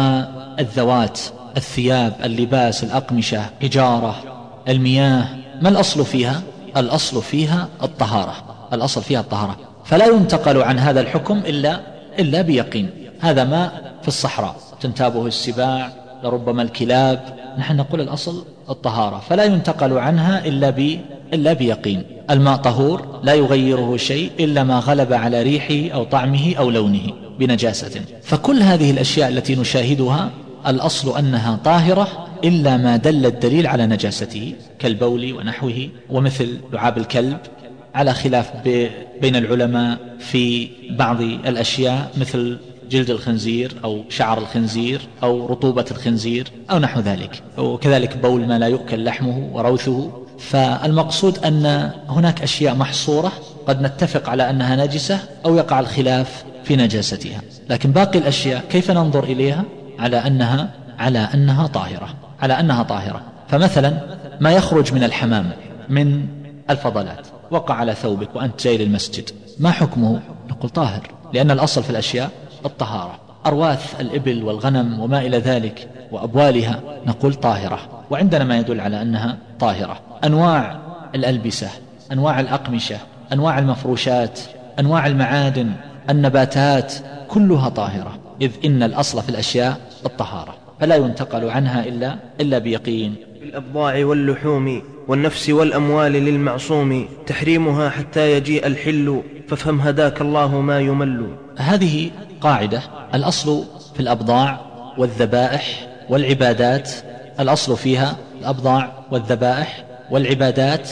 والذوات، الثياب، اللباس، الأقمشة، إجارة، المياه، ما الأصل فيها؟ الأصل فيها الطهارة، الأصل فيها الطهارة، فلا ينتقل عن هذا الحكم إلا إلا بيقين. هذا ماء في الصحراء تنتابه السباع، لربما الكلاب، نحن نقول الأصل الطهارة، فلا ينتقل عنها إلا ب إلا بيقين. الماء طهور لا يغيره شيء إلا ما غلب على ريحه أو طعمه أو لونه بنجاسة. فكل هذه الأشياء التي نشاهدها الأصل أنها طاهرة إلا ما دل الدليل على نجاسته، كالبول ونحوه، ومثل لعاب الكلب، على خلاف بين العلماء في بعض الأشياء مثل جلد الخنزير أو شعر الخنزير أو رطوبة الخنزير أو نحو ذلك، وكذلك بول ما لا يؤكل لحمه وروثه. فالمقصود أن هناك أشياء محصورة قد نتفق على أنها نجسة أو يقع الخلاف في نجاستها، لكن باقي الأشياء كيف ننظر إليها؟ على أنها على أنها طاهرة، على أنها طاهرة. فمثلا ما يخرج من الحمام من الفضلات وقع على ثوبك وأنت جاي للمسجد، ما حكمه؟ نقول طاهر، لأن الأصل في الأشياء الطهارة. أرواث الإبل والغنم وما إلى ذلك وأبوالها نقول طاهرة، وعندنا ما يدل على أنها طاهرة. أنواع الألبسة، أنواع الأقمشة، أنواع المفروشات، أنواع المعادن، النباتات، كلها طاهرة، إذ إن الأصل في الأشياء الطهارة، فلا ينتقل عنها إلا, إلا بيقين. الأبضاع واللحوم والنفس والأموال للمعصوم تحريمها حتى يجيء الحل، فافهم هداك الله ما يمل. هذه قاعدة، الأصل في الأبضاع والذبائح والعبادات، الأصل فيها الأبضاع والذبائح والعبادات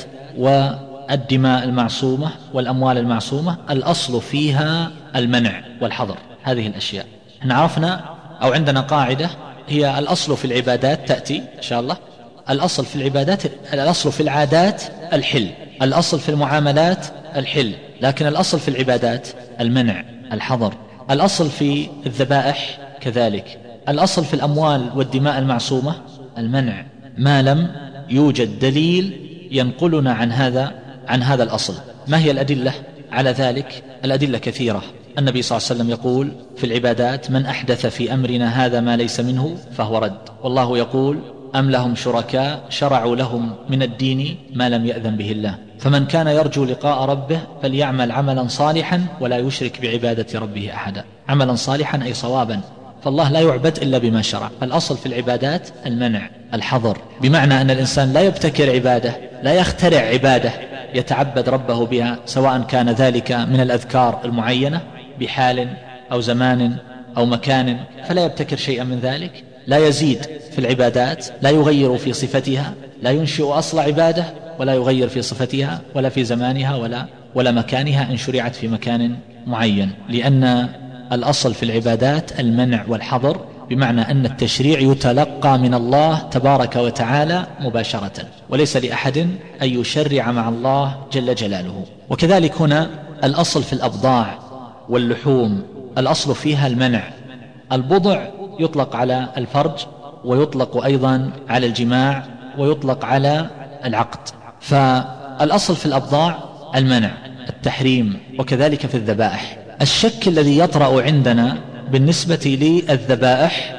والدماء المعصومة والأموال المعصومة، الأصل فيها المنع والحظر. هذه الأشياء احنا عرفنا، أو عندنا قاعدة هي الأصل في العبادات تأتي إن شاء الله، الأصل في العبادات، الأصل في العادات الحل، الأصل في المعاملات الحل، لكن الأصل في العبادات المنع الحظر. الأصل في الذبائح كذلك، الأصل في الأموال والدماء المعصومة المنع، ما لم يوجد دليل ينقلنا عن هذا عن هذا الأصل. ما هي الأدلة على ذلك؟ الأدلة كثيرة. النبي صلى الله عليه وسلم يقول في العبادات: من أحدث في أمرنا هذا ما ليس منه فهو رد. والله يقول: أم لهم شركاء شرعوا لهم من الدين ما لم يأذن به الله. فمن كان يرجو لقاء ربه فليعمل عملا صالحا ولا يشرك بعبادة ربه أحدا. عملا صالحا أي صوابا، فالله لا يعبد إلا بما شرع. فالأصل في العبادات المنع الحظر، بمعنى أن الإنسان لا يبتكر عبادة، لا يخترع عبادة يتعبد ربه بها، سواء كان ذلك من الأذكار المعينة بحال أو زمان أو مكان، فلا يبتكر شيئا من ذلك، لا يزيد في العبادات، لا يغير في صفتها، لا ينشئ أصل عبادة ولا يغير في صفتها ولا في زمانها ولا ولا مكانها إن شرعت في مكان معين، لأن الأصل في العبادات المنع والحظر، بمعنى أن التشريع يتلقى من الله تبارك وتعالى مباشرة، وليس لأحد أن يشرع مع الله جل جلاله. وكذلك هنا الأصل في الأبضاع واللحوم الأصل فيها المنع. البضع يطلق على الفرج، ويطلق أيضا على الجماع، ويطلق على العقد. فالأصل في الأبضاع المنع التحريم، وكذلك في الذبائح. الشك الذي يطرأ عندنا بالنسبة للذبائح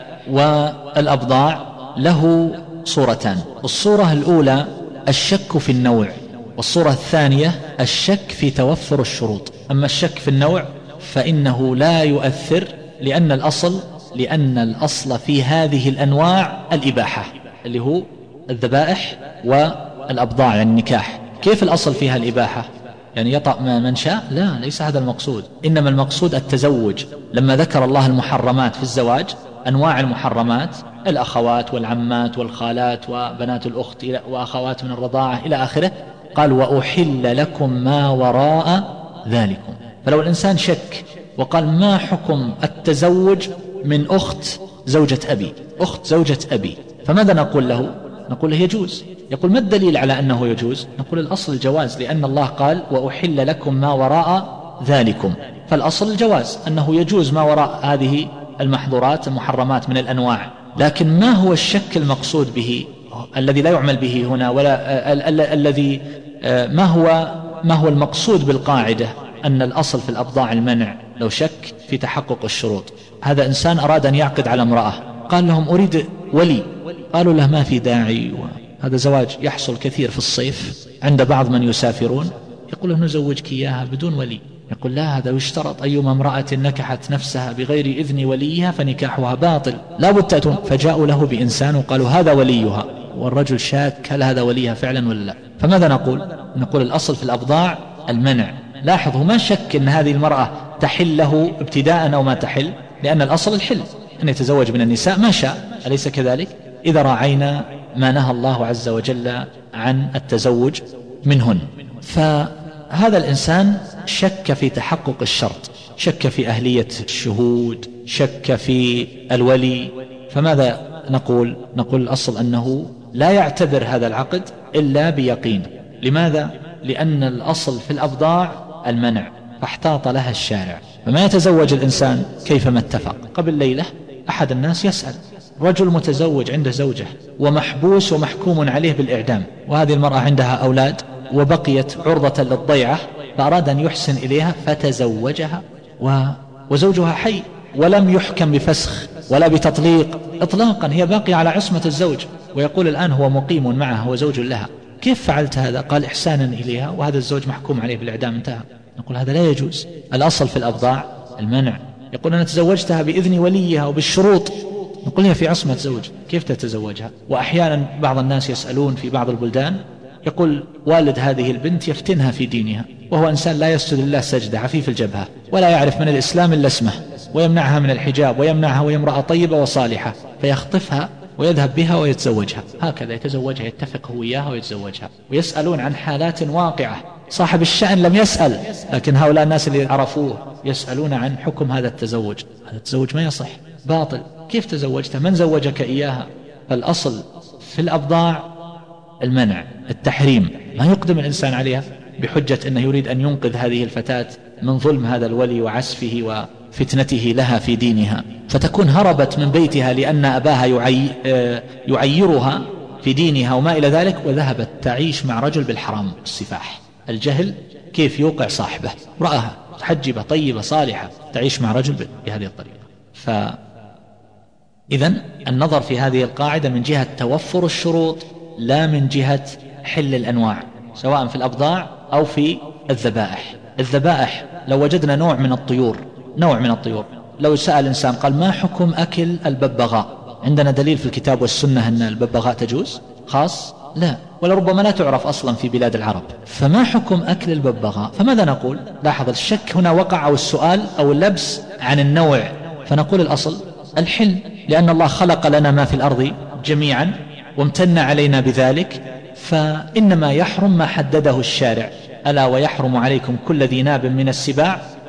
والأبضاع له صورتان. الصورة الأولى الشك في النوع، والصورة الثانية الشك في توفر الشروط. أما الشك في النوع فإنه لا يؤثر، لأن الأصل لأن الأصل في هذه الأنواع الإباحة، اللي هو الذبائح والأبضاع يعني النكاح. كيف الأصل فيها الإباحة؟ يعني يطأ من شاء؟ لا، ليس هذا المقصود، إنما المقصود التزوج. لما ذكر الله المحرمات في الزواج، أنواع المحرمات، الأخوات والعمات والخالات وبنات الأخت وأخوات من الرضاعة إلى آخره، قال وأحل لكم ما وراء ذلكم. فلو الإنسان شك وقال ما حكم التزوج من أخت زوجة أبي، أخت زوجة أبي، فماذا نقول له؟ نقول له يجوز. يقول ما الدليل على أنه يجوز؟ نقول الأصل الجواز، لأن الله قال وأحل لكم ما وراء ذلكم، فالأصل الجواز، أنه يجوز ما وراء هذه المحظورات المحرمات من الأنواع. لكن ما هو الشك المقصود به الذي لا يعمل به هنا، ولا الذي ما هو ما هو المقصود بالقاعدة أن الأصل في الأبضاع المنع؟ لو شك في تحقق الشروط. هذا إنسان أراد أن يعقد على امرأة، قال لهم أريد ولي، قالوا له ما في داعي، هذا زواج يحصل كثير في الصيف عند بعض من يسافرون، يقول له نزوجك إياها بدون ولي. يقول لا، هذا يشترط أيما امرأة نكحت نفسها بغير إذن وليها فنكاحها باطل، لا بد تأتون. فجاءوا له بإنسان وقالوا هذا وليها، والرجل شاك هل هذا وليها فعلا ولا لا. فماذا نقول؟ نقول الأصل في الأبضاع المنع. لاحظ، هو ما شك أن هذه المرأة تحل له ابتداء أو ما تحل، لأن الأصل الحل، أن يتزوج من النساء ما شاء، أليس كذلك؟ إذا راعينا ما نهى الله عز وجل عن التزوج منهن. فهذا الإنسان شك في تحقق الشرط، شك في أهلية الشهود، شك في الولي، فماذا نقول؟ نقول الأصل أنه لا يعتبر هذا العقد إلا بيقين. لماذا؟ لأن الأصل في الأبضاع المنع، فاحتاط لها الشارع. فما يتزوج الإنسان كيفما اتفق. قبل ليلة أحد الناس يسأل، رجل متزوج عنده زوجة ومحبوس ومحكوم عليه بالإعدام، وهذه المرأة عندها أولاد وبقيت عرضة للضيعة، فأراد أن يحسن إليها فتزوجها، و... وزوجها حي ولم يحكم بفسخ ولا بتطليق إطلاقا، هي باقية على عصمة الزوج، ويقول الآن هو مقيم معها، هو زوج لها. كيف فعلت هذا؟ قال إحسانا إليها، وهذا الزوج محكوم عليه بالإعدام، انتهى. نقول هذا لا يجوز. الأصل في الأبضاع المنع. يقول أنا تزوجتها بإذن وليها وبالشروط، نقول هي في عصمة زوج، كيف تتزوجها؟ وأحيانا بعض الناس يسألون في بعض البلدان، يقول والد هذه البنت يفتنها في دينها، وهو إنسان لا يسجد لله سجدة، عفيف الجبهة، ولا يعرف من الإسلام إلا اسمه، ويمنعها من الحجاب، ويمنعها وهي امرأة طيبة وصالحة، فيخطفها ويذهب بها ويتزوجها. هكذا يتزوجها، يتفق هو إياها ويتزوجها. ويسألون عن حالات واقعة، صاحب الشأن لم يسأل، لكن هؤلاء الناس اللي عرفوه يسألون عن حكم هذا التزوج. هذا التزوج ما يصح، باطل، كيف تزوجتها؟ من زوجك إياها؟ فالأصل في الأبضاع المنع، التحريم. ما يقدم الإنسان عليها بحجة أنه يريد أن ينقذ هذه الفتاة من ظلم هذا الولي وعسفه وفتنته لها في دينها، فتكون هربت من بيتها لأن أباها يعي يعيرها في دينها وما إلى ذلك، وذهبت تعيش مع رجل بالحرام السفاح. الجهل كيف يوقع صاحبه، رأها حجبة طيبة صالحة تعيش مع رجل بهذه الطريقة. فإذن النظر في هذه القاعدة من جهة توفر الشروط، لا من جهة حل الأنواع، سواء في الأبضاع أو في الذبائح. الذبائح لو وجدنا نوع من الطيور، نوع من الطيور، لو سأل إنسان قال ما حكم أكل الببغاء؟ عندنا دليل في الكتاب والسنة أن الببغاء تجوز خاص؟ لا، ولربما لا تعرف أصلا في بلاد العرب. فما حكم أكل الببغاء؟ فماذا نقول؟ لاحظ الشك هنا وقع، أو السؤال أو اللبس عن النوع، فنقول الأصل الحل، لأن الله خلق لنا ما في الأرض جميعا وامتن علينا بذلك، فإنما يحرم ما حدده الشارع، ألا ويحرم عليكم كل ذي ناب من السباع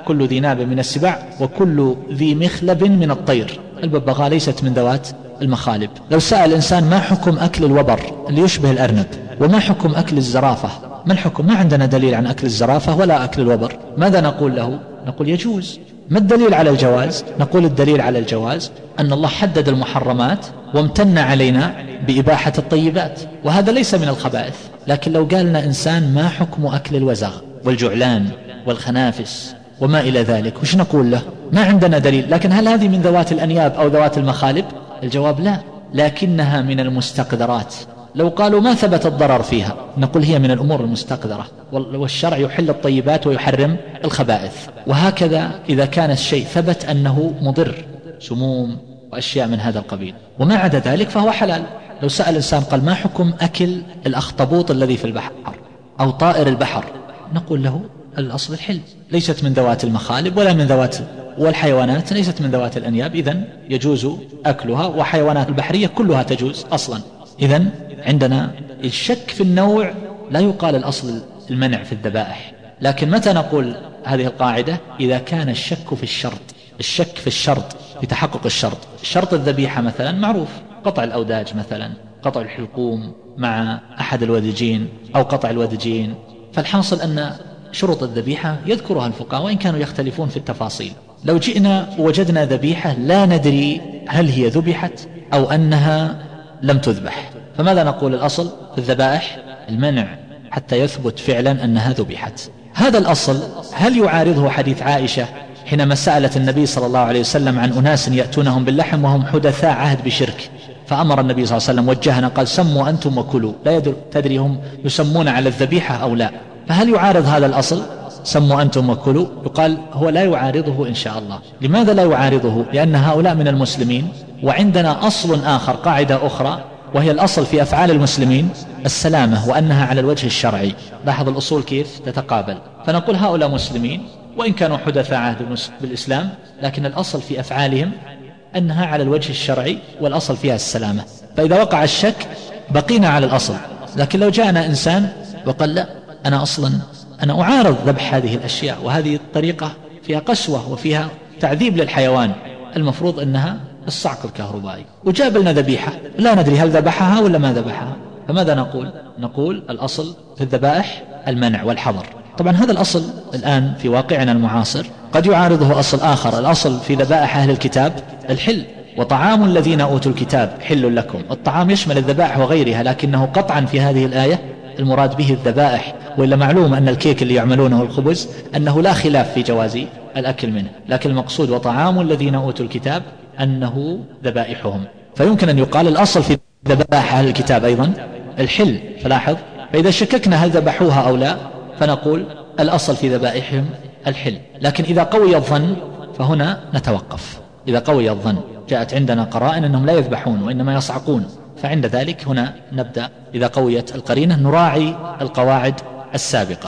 كل ذي ناب من السباع وكل ذي مخلب من الطير. الببغاء ليست من ذوات المخالب. لو سأل الإنسان ما حكم أكل الوبر اللي يشبه الأرنب، وما حكم أكل الزرافة، ما الحكم؟ ما عندنا دليل عن أكل الزرافة ولا أكل الوبر. ماذا نقول له؟ نقول يجوز. ما الدليل على الجواز؟ نقول الدليل على الجواز أن الله حدد المحرمات وامتن علينا بإباحة الطيبات، وهذا ليس من الخبائث. لكن لو قالنا إنسان ما حكم أكل الوزغ والجعلان والخنافس وما إلى ذلك، وش نقول له؟ ما عندنا دليل. لكن هل هذه من ذوات الأنياب أو ذوات المخالب؟ الجواب لا، لكنها من المستقدرات. لو قالوا ما ثبت الضرر فيها، نقول هي من الأمور المستقدرة، والشرع يحل الطيبات ويحرم الخبائث. وهكذا إذا كان الشيء ثبت أنه مضر، سموم وأشياء من هذا القبيل، وما عدا ذلك فهو حلال. لو سأل إنسان قال ما حكم أكل الأخطبوط الذي في البحر أو طائر البحر، نقول له الأصل الحل، ليست من ذوات المخالب ولا من ذوات، والحيوانات ليست من ذوات الأنياب، إذن يجوز أكلها، وحيوانات البحرية كلها تجوز أصلا. إذن عندنا الشك في النوع لا يقال الأصل المنع في الذبائح. لكن متى نقول هذه القاعدة؟ إذا كان الشك في الشرط. الشك في الشرط في تحقق الشرط. شرط الذبيحة مثلا معروف، قطع الأوداج مثلا، قطع الحلقوم مع أحد الودجين أو قطع الودجين. فالحاصل أن شروط الذبيحة يذكرها الفقهاء وإن كانوا يختلفون في التفاصيل. لو جئنا وجدنا ذبيحة لا ندري هل هي ذبحت أو أنها لم تذبح، فماذا نقول؟ الأصل في الذبائح المنع حتى يثبت فعلا أنها ذبحت. هذا الأصل هل يعارضه حديث عائشة حينما سألت النبي صلى الله عليه وسلم عن أناس يأتونهم باللحم وهم حدثاء عهد بشرك، فأمر النبي صلى الله عليه وسلم وجهنا قال سموا أنتم وكلوا، لا تدري هم يسمون على الذبيحة أو لا. فهل يعارض هذا الأصل سموا أنتم وكلوا؟ يقال هو لا يعارضه إن شاء الله. لماذا لا يعارضه؟ لأن هؤلاء من المسلمين، وعندنا أصل آخر، قاعدة أخرى، وهي الأصل في أفعال المسلمين السلامة وأنها على الوجه الشرعي. لاحظ الأصول كيف تتقابل. فنقول هؤلاء مسلمين وإن كانوا حدثاء عهد بالإسلام، لكن الأصل في أفعالهم أنها على الوجه الشرعي والأصل فيها السلامة. فإذا وقع الشك بقينا على الأصل. لكن لو جاءنا إنسان وقال لا أنا أصلا أنا أعارض ذبح هذه الأشياء، وهذه الطريقة فيها قسوة وفيها تعذيب للحيوان، المفروض أنها الصعق الكهربائي، وجاب لنا ذبيحة لا ندري هل ذبحها ولا ما ذبحها، فماذا نقول؟ نقول الأصل في الذبائح المنع والحظر. طبعا هذا الأصل الآن في واقعنا المعاصر قد يعارضه أصل آخر. الأصل في ذبائح أهل الكتاب الحل، وطعام الذين أوتوا الكتاب حل لكم. الطعام يشمل الذبائح وغيرها، لكنه قطعا في هذه الآية المراد به الذبائح، وإلا معلوم أن الكيك اللي يعملونه الخبز أنه لا خلاف في جواز الأكل منه، لكن المقصود وطعام الذين أوتوا الكتاب أنه ذبائحهم. فيمكن أن يقال الأصل في ذبائح أهل الكتاب أيضا الحل. فلاحظ، فإذا شككنا هل ذبحوها أو لا فنقول الأصل في ذبائحهم الحل. لكن إذا قوي الظن فهنا نتوقف. إذا قوي الظن جاءت عندنا قرائن أنهم لا يذبحون وإنما يصعقون، فعند ذلك هنا نبدأ إذا قويت القرينة نراعي القواعد السابقة.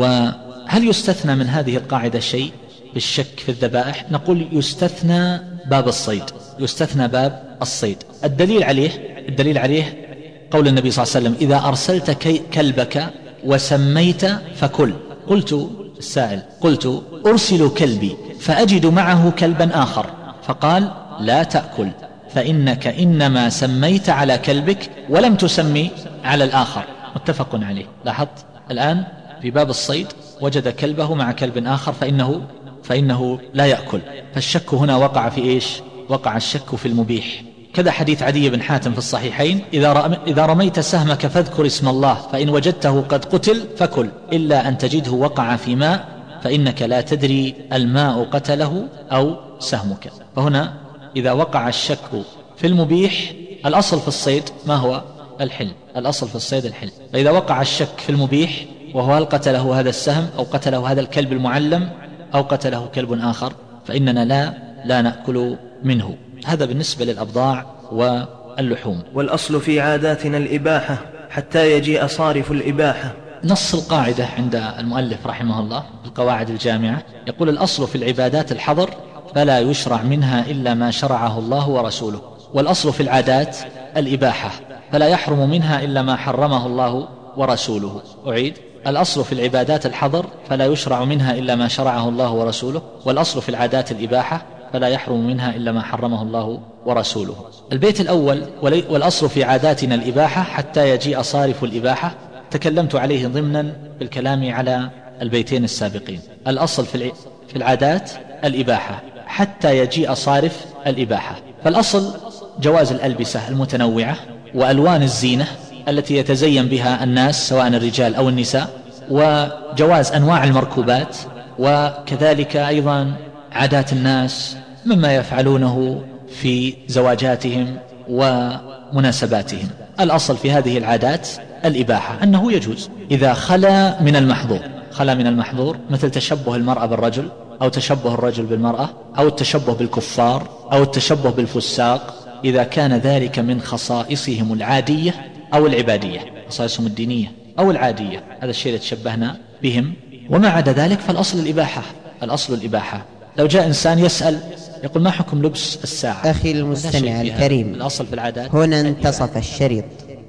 وهل يستثنى من هذه القاعدة شيء بالشك في الذبائح؟ نقول يستثنى باب الصيد، يستثنى باب الصيد. الدليل عليه الدليل عليه قول النبي صلى الله عليه وسلم إذا أرسلت كلبك وسميت فكل. قلت السائل قلت أرسل كلبي فأجد معه كلبا آخر، فقال لا تأكل فإنك إنما سميت على كلبك ولم تسمي على الآخر. متفق عليه. لاحظت الآن في باب الصيد وجد كلبه مع كلب آخر فإنه فإنه لا يأكل. فالشك هنا وقع في إيش؟ وقع الشك في المبيح. كذا حديث عدي بن حاتم في الصحيحين إذا رميت سهمك فاذكر اسم الله فإن وجدته قد قتل فكل إلا أن تجده وقع في ماء فإنك لا تدري الماء قتله أو سهمك. فهنا إذا وقع الشك في المبيح الأصل في الصيد ما هو؟ الحل. الأصل في الصيد الحل. فإذا وقع الشك في المبيح وهو هل قتله هذا السهم أو قتله هذا الكلب المعلم أو قتله كلب آخر فإننا لا لا نأكل منه. هذا بالنسبة للأبضاع واللحوم. والأصل في عاداتنا الإباحة حتى يجيء صارف الإباحة. نص القاعدة عند المؤلف رحمه الله القواعد الجامعة يقول الأصل في العبادات الحظر فلا يشرع منها إلا ما شرعه الله ورسوله، والأصل في العادات الإباحة فلا يحرم منها إلا ما حرمه الله ورسوله. أعيد: الأصل في العبادات الحظر فلا يشرع منها إلا ما شرعه الله ورسوله، والأصل في العادات الإباحة فلا يحرم منها إلا ما حرمه الله ورسوله. البيت الأول: والأصل في عاداتنا الإباحة حتى يجيء صارف الإباحة، تكلمت عليه ضمنا بالكلام على البيتين السابقين. الأصل في العادات الإباحة حتى يجيء صارف الإباحة. فالأصل جواز الألبسة المتنوعة وألوان الزينة التي يتزين بها الناس سواء الرجال أو النساء، وجواز أنواع المركوبات، وكذلك أيضا عادات الناس مما يفعلونه في زواجاتهم ومناسباتهم. الأصل في هذه العادات الإباحة أنه يجوز إذا خلا من المحظور، خلا من المحظور مثل تشبه المرأة بالرجل، أو تشبه الرجل بالمرأة، أو التشبه بالكفار، أو التشبه بالفساق، إذا كان ذلك من خصائصهم العادية أو العبادية، خصائصهم الدينية أو العادية، هذا الشيء الذي تشبهنا بهم. وما عدا ذلك فالأصل الإباحة، الأصل الإباحة. لو جاء إنسان يسأل يقول: ما حكم لبس الساعة؟ أخي المستمع الكريم، الأصل في العادات هنا انتصف الشريط.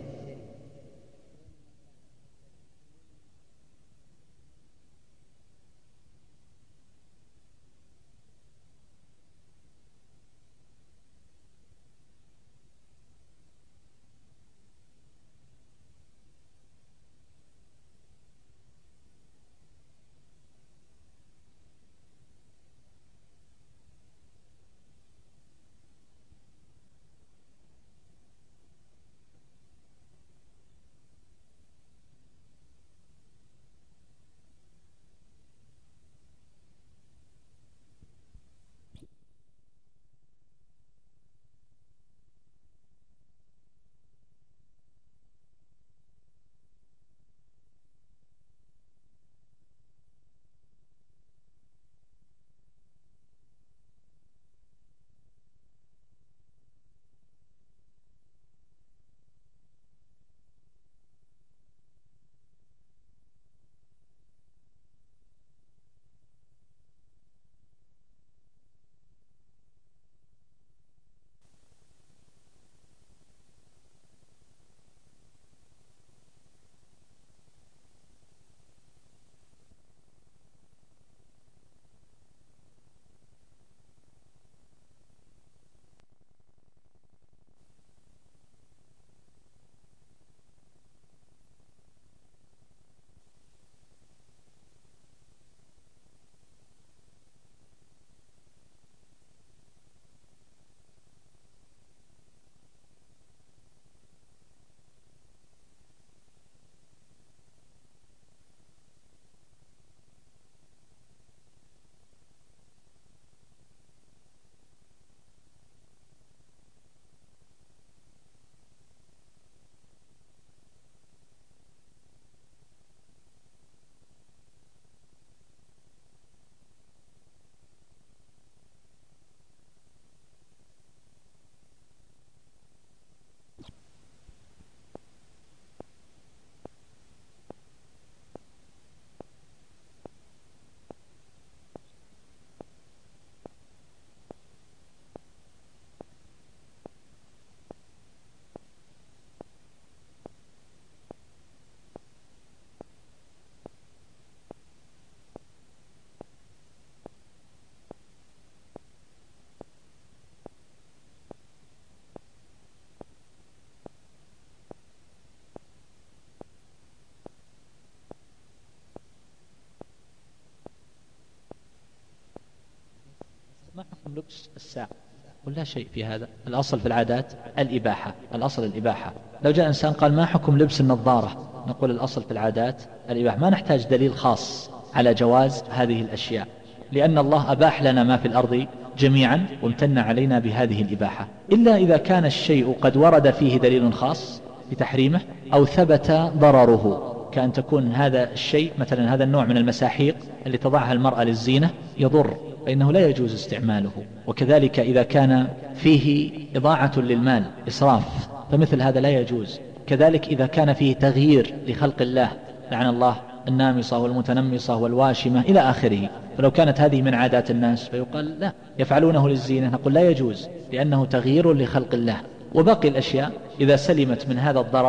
ما حكم لبس الساعة؟ ولا شيء في هذا. الأصل في العادات الإباحة، الأصل الإباحة. لو جاء إنسان قال: ما حكم لبس النظارة؟ نقول: الأصل في العادات الإباحة. ما نحتاج دليل خاص على جواز هذه الأشياء، لأن الله أباح لنا ما في الأرض جميعا وامتن علينا بهذه الإباحة، إلا إذا كان الشيء قد ورد فيه دليل خاص بتحريمه أو ثبت ضرره، كأن تكون هذا الشيء مثلا هذا النوع من المساحيق اللي تضعها المرأة للزينة يضر، فإنه لا يجوز استعماله. وكذلك إذا كان فيه إضاعة للمال، إسراف، فمثل هذا لا يجوز. كذلك إذا كان فيه تغيير لخلق الله، لعن الله النامصة والمتنمصة والواشمة إلى آخره، فلو كانت هذه من عادات الناس فيقال لا، يفعلونه للزينة، نقول لا يجوز، لأنه تغيير لخلق الله. وباقي الأشياء إذا سلمت من هذا الضرر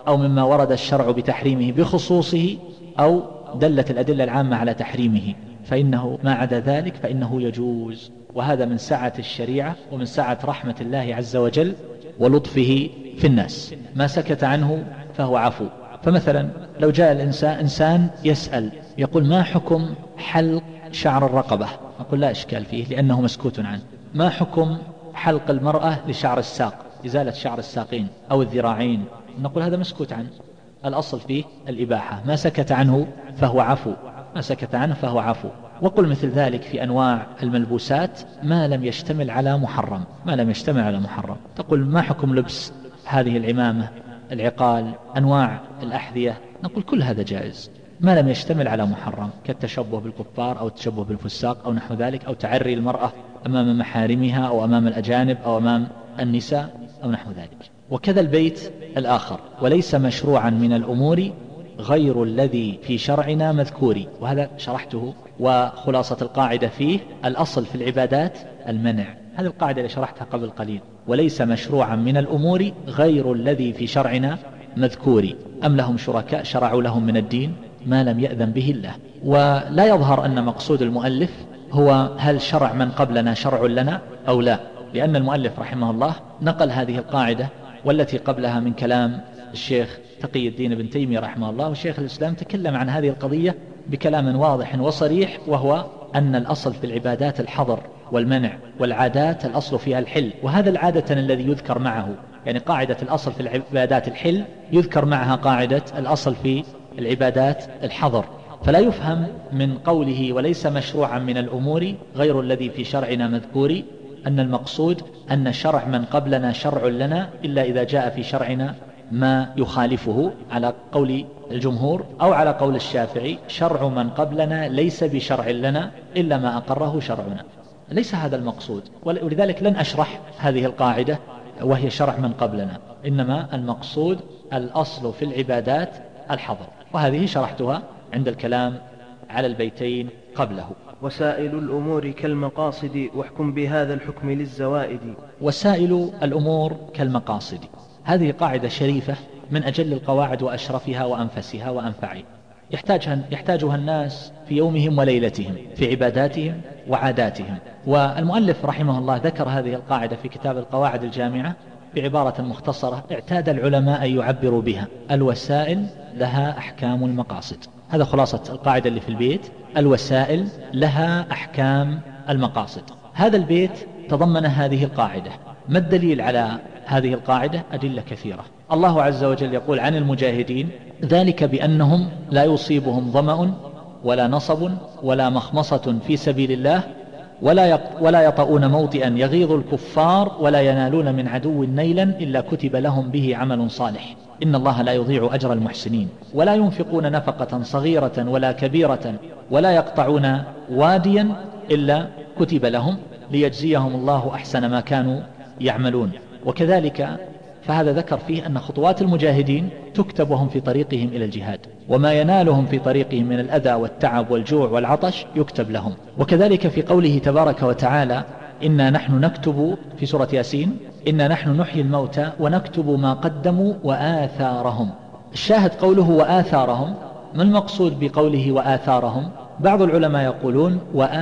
أو مما ورد الشرع بتحريمه بخصوصه أو دلت الأدلة العامة على تحريمه، فإنه ما عدا ذلك فإنه يجوز. وهذا من سعة الشريعة ومن سعة رحمة الله عز وجل ولطفه في الناس. ما سكت عنه فهو عفو. فمثلا لو جاء الإنسان إنسان يسأل يقول ما حكم حلق شعر الرقبة؟ نقول لا إشكال فيه لأنه مسكوت عنه. ما حكم حلق المرأة لشعر الساق، إزالة شعر الساقين أو الذراعين؟ نقول هذا مسكوت عنه، الأصل فيه الإباحة. ما سكت عنه فهو عفو، ما سكت عنه فهو عفو. وقل مثل ذلك في أنواع الملبوسات ما لم يشتمل على محرم، ما لم يشتمل على محرم. تقول ما حكم لبس هذه العمامة، العقال، أنواع الأحذية؟ نقول كل هذا جائز ما لم يشتمل على محرم، كالتشبه بالكفار أو التشبه بالفساق أو نحو ذلك، أو تعري المرأة أمام محارمها أو أمام الأجانب أو أمام النساء أو نحو ذلك. وكذا البيت الآخر: وليس مشروعا من الأمور غير الذي في شرعنا مذكور. وهذا شرحته، وخلاصة القاعدة فيه الأصل في العبادات المنع. هذه القاعدة اللي شرحتها قبل قليل: وليس مشروعا من الأمور غير الذي في شرعنا مذكور. أم لهم شركاء شرعوا لهم من الدين ما لم يأذن به الله. ولا يظهر أن مقصود المؤلف هو هل شرع من قبلنا شرع لنا أو لا، لأن المؤلف رحمه الله نقل هذه القاعدة والتي قبلها من كلام الشيخ تقي الدين ابن تيمية رحمه الله، والشيخ الإسلام تكلم عن هذه القضية بكلام واضح وصريح، وهو أن الأصل في العبادات الحظر والمنع، والعادات الأصل فيها الحل. وهذا العادة الذي يذكر معه، يعني قاعدة الأصل في العبادات الحل يذكر معها قاعدة الأصل في العبادات الحظر. فلا يفهم من قوله وليس مشروعا من الأمور غير الذي في شرعنا مذكور أن المقصود أن شرع من قبلنا شرع لنا إلا إذا جاء في شرعنا ما يخالفه، على قول الجمهور أو على قول الشافعي: شرع من قبلنا ليس بشرع لنا إلا ما أقره شرعنا. ليس هذا المقصود، ولذلك لن أشرح هذه القاعدة وهي شرع من قبلنا، إنما المقصود الأصل في العبادات الحظر، وهذه شرحتها عند الكلام على البيتين قبله. وسائل الأمور كالمقاصد واحكم بهذا الحكم للزوائد. وسائل الأمور كالمقاصد، هذه قاعدة شريفة من أجل القواعد وأشرفها وأنفسها وأنفعها، يحتاجها, يحتاجها الناس في يومهم وليلتهم، في عباداتهم وعاداتهم. والمؤلف رحمه الله ذكر هذه القاعدة في كتاب القواعد الجامعة بعبارة مختصرة اعتاد العلماء أن يعبروا بها: الوسائل لها أحكام المقاصد. هذا خلاصة القاعدة اللي في البيت: الوسائل لها أحكام المقاصد. هذا البيت تضمن هذه القاعدة. ما الدليل على هذه القاعدة؟ أدلة كثيرة. الله عز وجل يقول عن المجاهدين: ذلك بأنهم لا يصيبهم ظمأ ولا نصب ولا مخمصة في سبيل الله ولا ولا يطؤون موطئا يغيظ الكفار ولا ينالون من عدو نيلا إلا كتب لهم به عمل صالح إن الله لا يضيع أجر المحسنين ولا ينفقون نفقة صغيرة ولا كبيرة ولا يقطعون واديا إلا كتب لهم ليجزيهم الله أحسن ما كانوا يعملون. وكذلك فهذا ذكر فيه أن خطوات المجاهدين تكتب وهم في طريقهم إلى الجهاد، وما ينالهم في طريقهم من الأذى والتعب والجوع والعطش يكتب لهم. وكذلك في قوله تبارك وتعالى: إنا نحن نكتب في سورة ياسين: إنا نحن نحيي الموتى ونكتب ما قدموا وآثارهم. الشاهد قوله وآثارهم. ما المقصود بقوله وآثارهم؟ بعض العلماء يقولون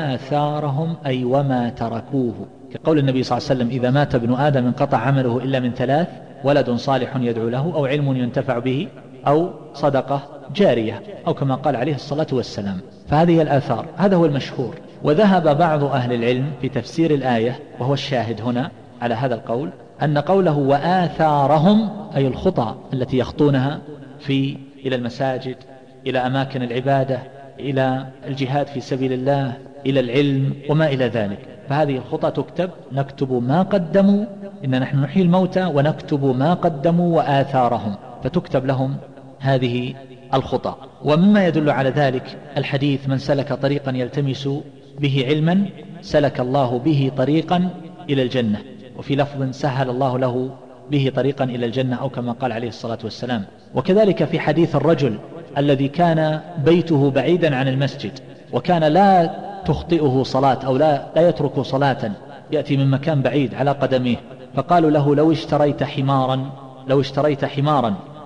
وآثارهم أي وما تركوه، كقول النبي صلى الله عليه وسلم: إذا مات ابن آدم انقطع عمله إلا من ثلاث: ولد صالح يدعو له أو علم ينتفع به أو صدقة جارية، أو كما قال عليه الصلاة والسلام. فهذه الآثار، هذا هو المشهور. وذهب بعض أهل العلم في تفسير الآية، وهو الشاهد هنا على هذا القول، أن قوله وآثارهم أي الخطى التي يخطونها في إلى المساجد، إلى أماكن العبادة، إلى الجهاد في سبيل الله، إلى العلم وما إلى ذلك. فهذه الخطى تكتب، نكتب ما قدموا، إن نحن نحيي الموتى ونكتب ما قدموا وآثارهم، فتكتب لهم هذه الخطى. ومما يدل على ذلك الحديث: من سلك طريقا يلتمس به علما سلك الله به طريقا إلى الجنة، وفي لفظ: سهل الله له به طريقا إلى الجنة، أو كما قال عليه الصلاة والسلام. وكذلك في حديث الرجل الذي كان بيته بعيدا عن المسجد وكان لا تخطئه صلاة أو لا, لا يترك صلاة، يأتي من مكان بعيد على قدميه، فقالوا له: لو اشتريت حمارا لو اشتريت حمارا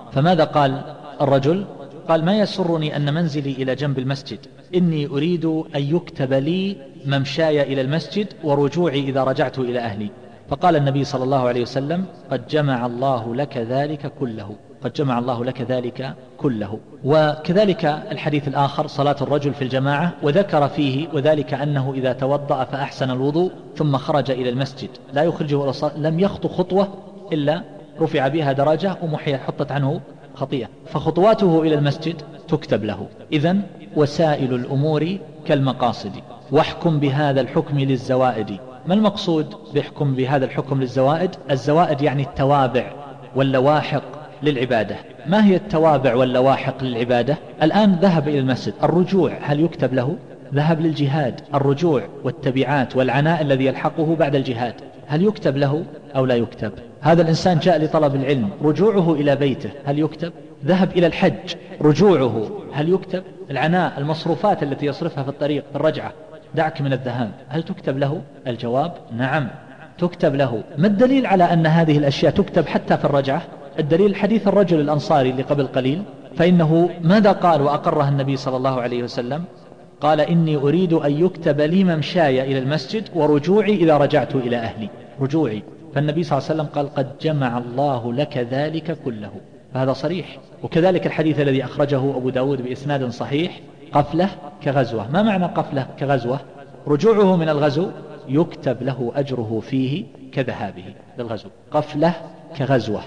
فماذا قال الرجل؟ قال: ما يسرني أن منزلي إلى جنب المسجد، إني أريد أن يكتب لي ممشاي إلى المسجد ورجوعي إذا رجعت إلى أهلي. فقال النبي صلى الله عليه وسلم: قد جمع الله لك ذلك كله، قد جمع الله لك ذلك كله. وكذلك الحديث الآخر صلاة الرجل في الجماعة، وذكر فيه وذلك أنه إذا توضأ فأحسن الوضوء ثم خرج إلى المسجد لا يخرجه إلى الصلاة لم يخطو خطوة إلا رفع بها درجة ومحيت حطت عنه خطيئة، فخطواته إلى المسجد تكتب له. إذن وسائل الأمور كالمقاصد، واحكم بهذا الحكم للزوائد. ما المقصود بحكم بهذا الحكم للزوائد؟ الزوائد يعني التوابع واللواحق للعبادة. ما هي التوابع واللواحق للعبادة؟ الآن ذهب إلى المسجد، الرجوع هل يكتب له؟ ذهب للجهاد، الرجوع والتبعات والعناء الذي يلحقه بعد الجهاد هل يكتب له أو لا يكتب؟ هذا الإنسان جاء لطلب العلم، رجوعه إلى بيته هل يكتب؟ ذهب إلى الحج، رجوعه هل يكتب؟ العناء، المصروفات التي يصرفها في الطريق في الرجعة، دعك من الذهاب، هل تكتب له؟ الجواب نعم تكتب له. ما الدليل على أن هذه الأشياء تكتب حتى في الرجعة؟ الدليل حديث الرجل الأنصاري اللي قبل قليل، فإنه ماذا قال وأقرها النبي صلى الله عليه وسلم؟ قال: إني أريد أن يكتب لي ممشاي إلى المسجد ورجوعي إذا رجعت إلى أهلي، رجوعي. فالنبي صلى الله عليه وسلم قال: قد جمع الله لك ذلك كله. فهذا صريح. وكذلك الحديث الذي أخرجه أبو داود بإسناد صحيح: قفلة كغزوة. ما معنى قفلة كغزوة؟ رجوعه من الغزو يكتب له أجره فيه كذهابه للغزو، قفلة كغزوة.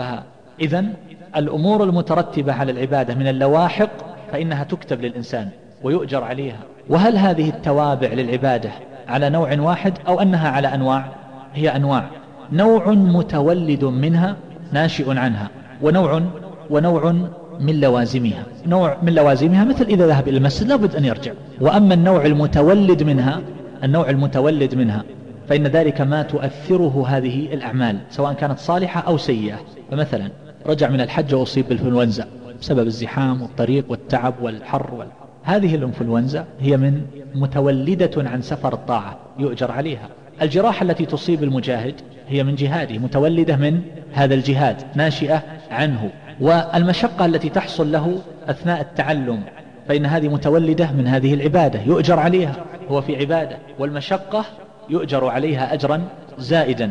فإذن الأمور المترتبة على العبادة من اللواحق فإنها تكتب للإنسان ويؤجر عليها. وهل هذه التوابع للعبادة على نوع واحد أو أنها على أنواع؟ هي أنواع، نوع متولد منها ناشئ عنها، ونوع ونوع من لوازمها. نوع من لوازمها مثل إذا ذهب إلى المسجد لابد أن يرجع. وأما النوع المتولد منها النوع المتولد منها فإن ذلك ما تؤثره هذه الأعمال سواء كانت صالحة أو سيئة. فمثلا رجع من الحج وأصيب بالإنفلونزا بسبب الزحام والطريق والتعب والحر وال... هذه الإنفلونزا هي من متولدة عن سفر الطاعة يؤجر عليها. الجراحة التي تصيب المجاهد هي من جهاده، متولدة من هذا الجهاد ناشئة عنه. والمشقة التي تحصل له أثناء التعلم فإن هذه متولدة من هذه العبادة يؤجر عليها، هو في عبادة، والمشقة يؤجر عليها أجرا زائدا.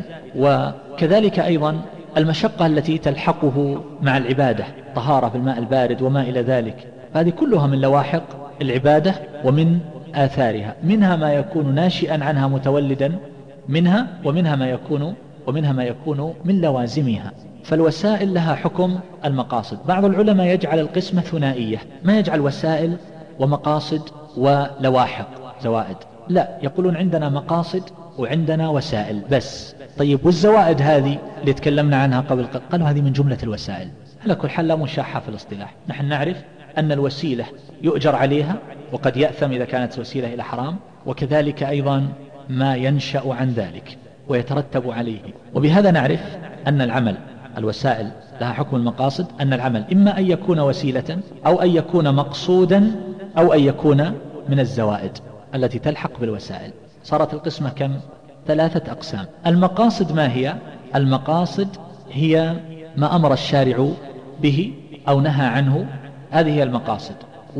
وكذلك أيضا المشقة التي تلحقه مع العبادة، طهارة في الماء البارد وما إلى ذلك، هذه كلها من لواحق العبادة ومن آثارها. منها ما يكون ناشئا عنها متولدا منها، ومنها ما يكون ومنها ما يكون من لوازمها. فالوسائل لها حكم المقاصد. بعض العلماء يجعل القسمة ثنائية، ما يجعل وسائل ومقاصد ولواحق زوائد، لا، يقولون عندنا مقاصد وعندنا وسائل بس. طيب والزوائد هذه اللي تكلمنا عنها قبل قالوا هذه من جملة الوسائل. على كل حال لا مشاحة في الاصطلاح، نحن نعرف أن الوسيلة يؤجر عليها وقد يأثم إذا كانت وسيلة إلى حرام، وكذلك أيضا ما ينشأ عن ذلك ويترتب عليه. وبهذا نعرف أن العمل الوسائل لها حكم المقاصد، أن العمل إما أن يكون وسيلة أو أن يكون مقصودا أو أن يكون من الزوائد التي تلحق بالوسائل. صارت القسمة كم؟ ثلاثة أقسام. المقاصد ما هي؟ المقاصد هي ما أمر الشارع به أو نهى عنه، هذه هي المقاصد.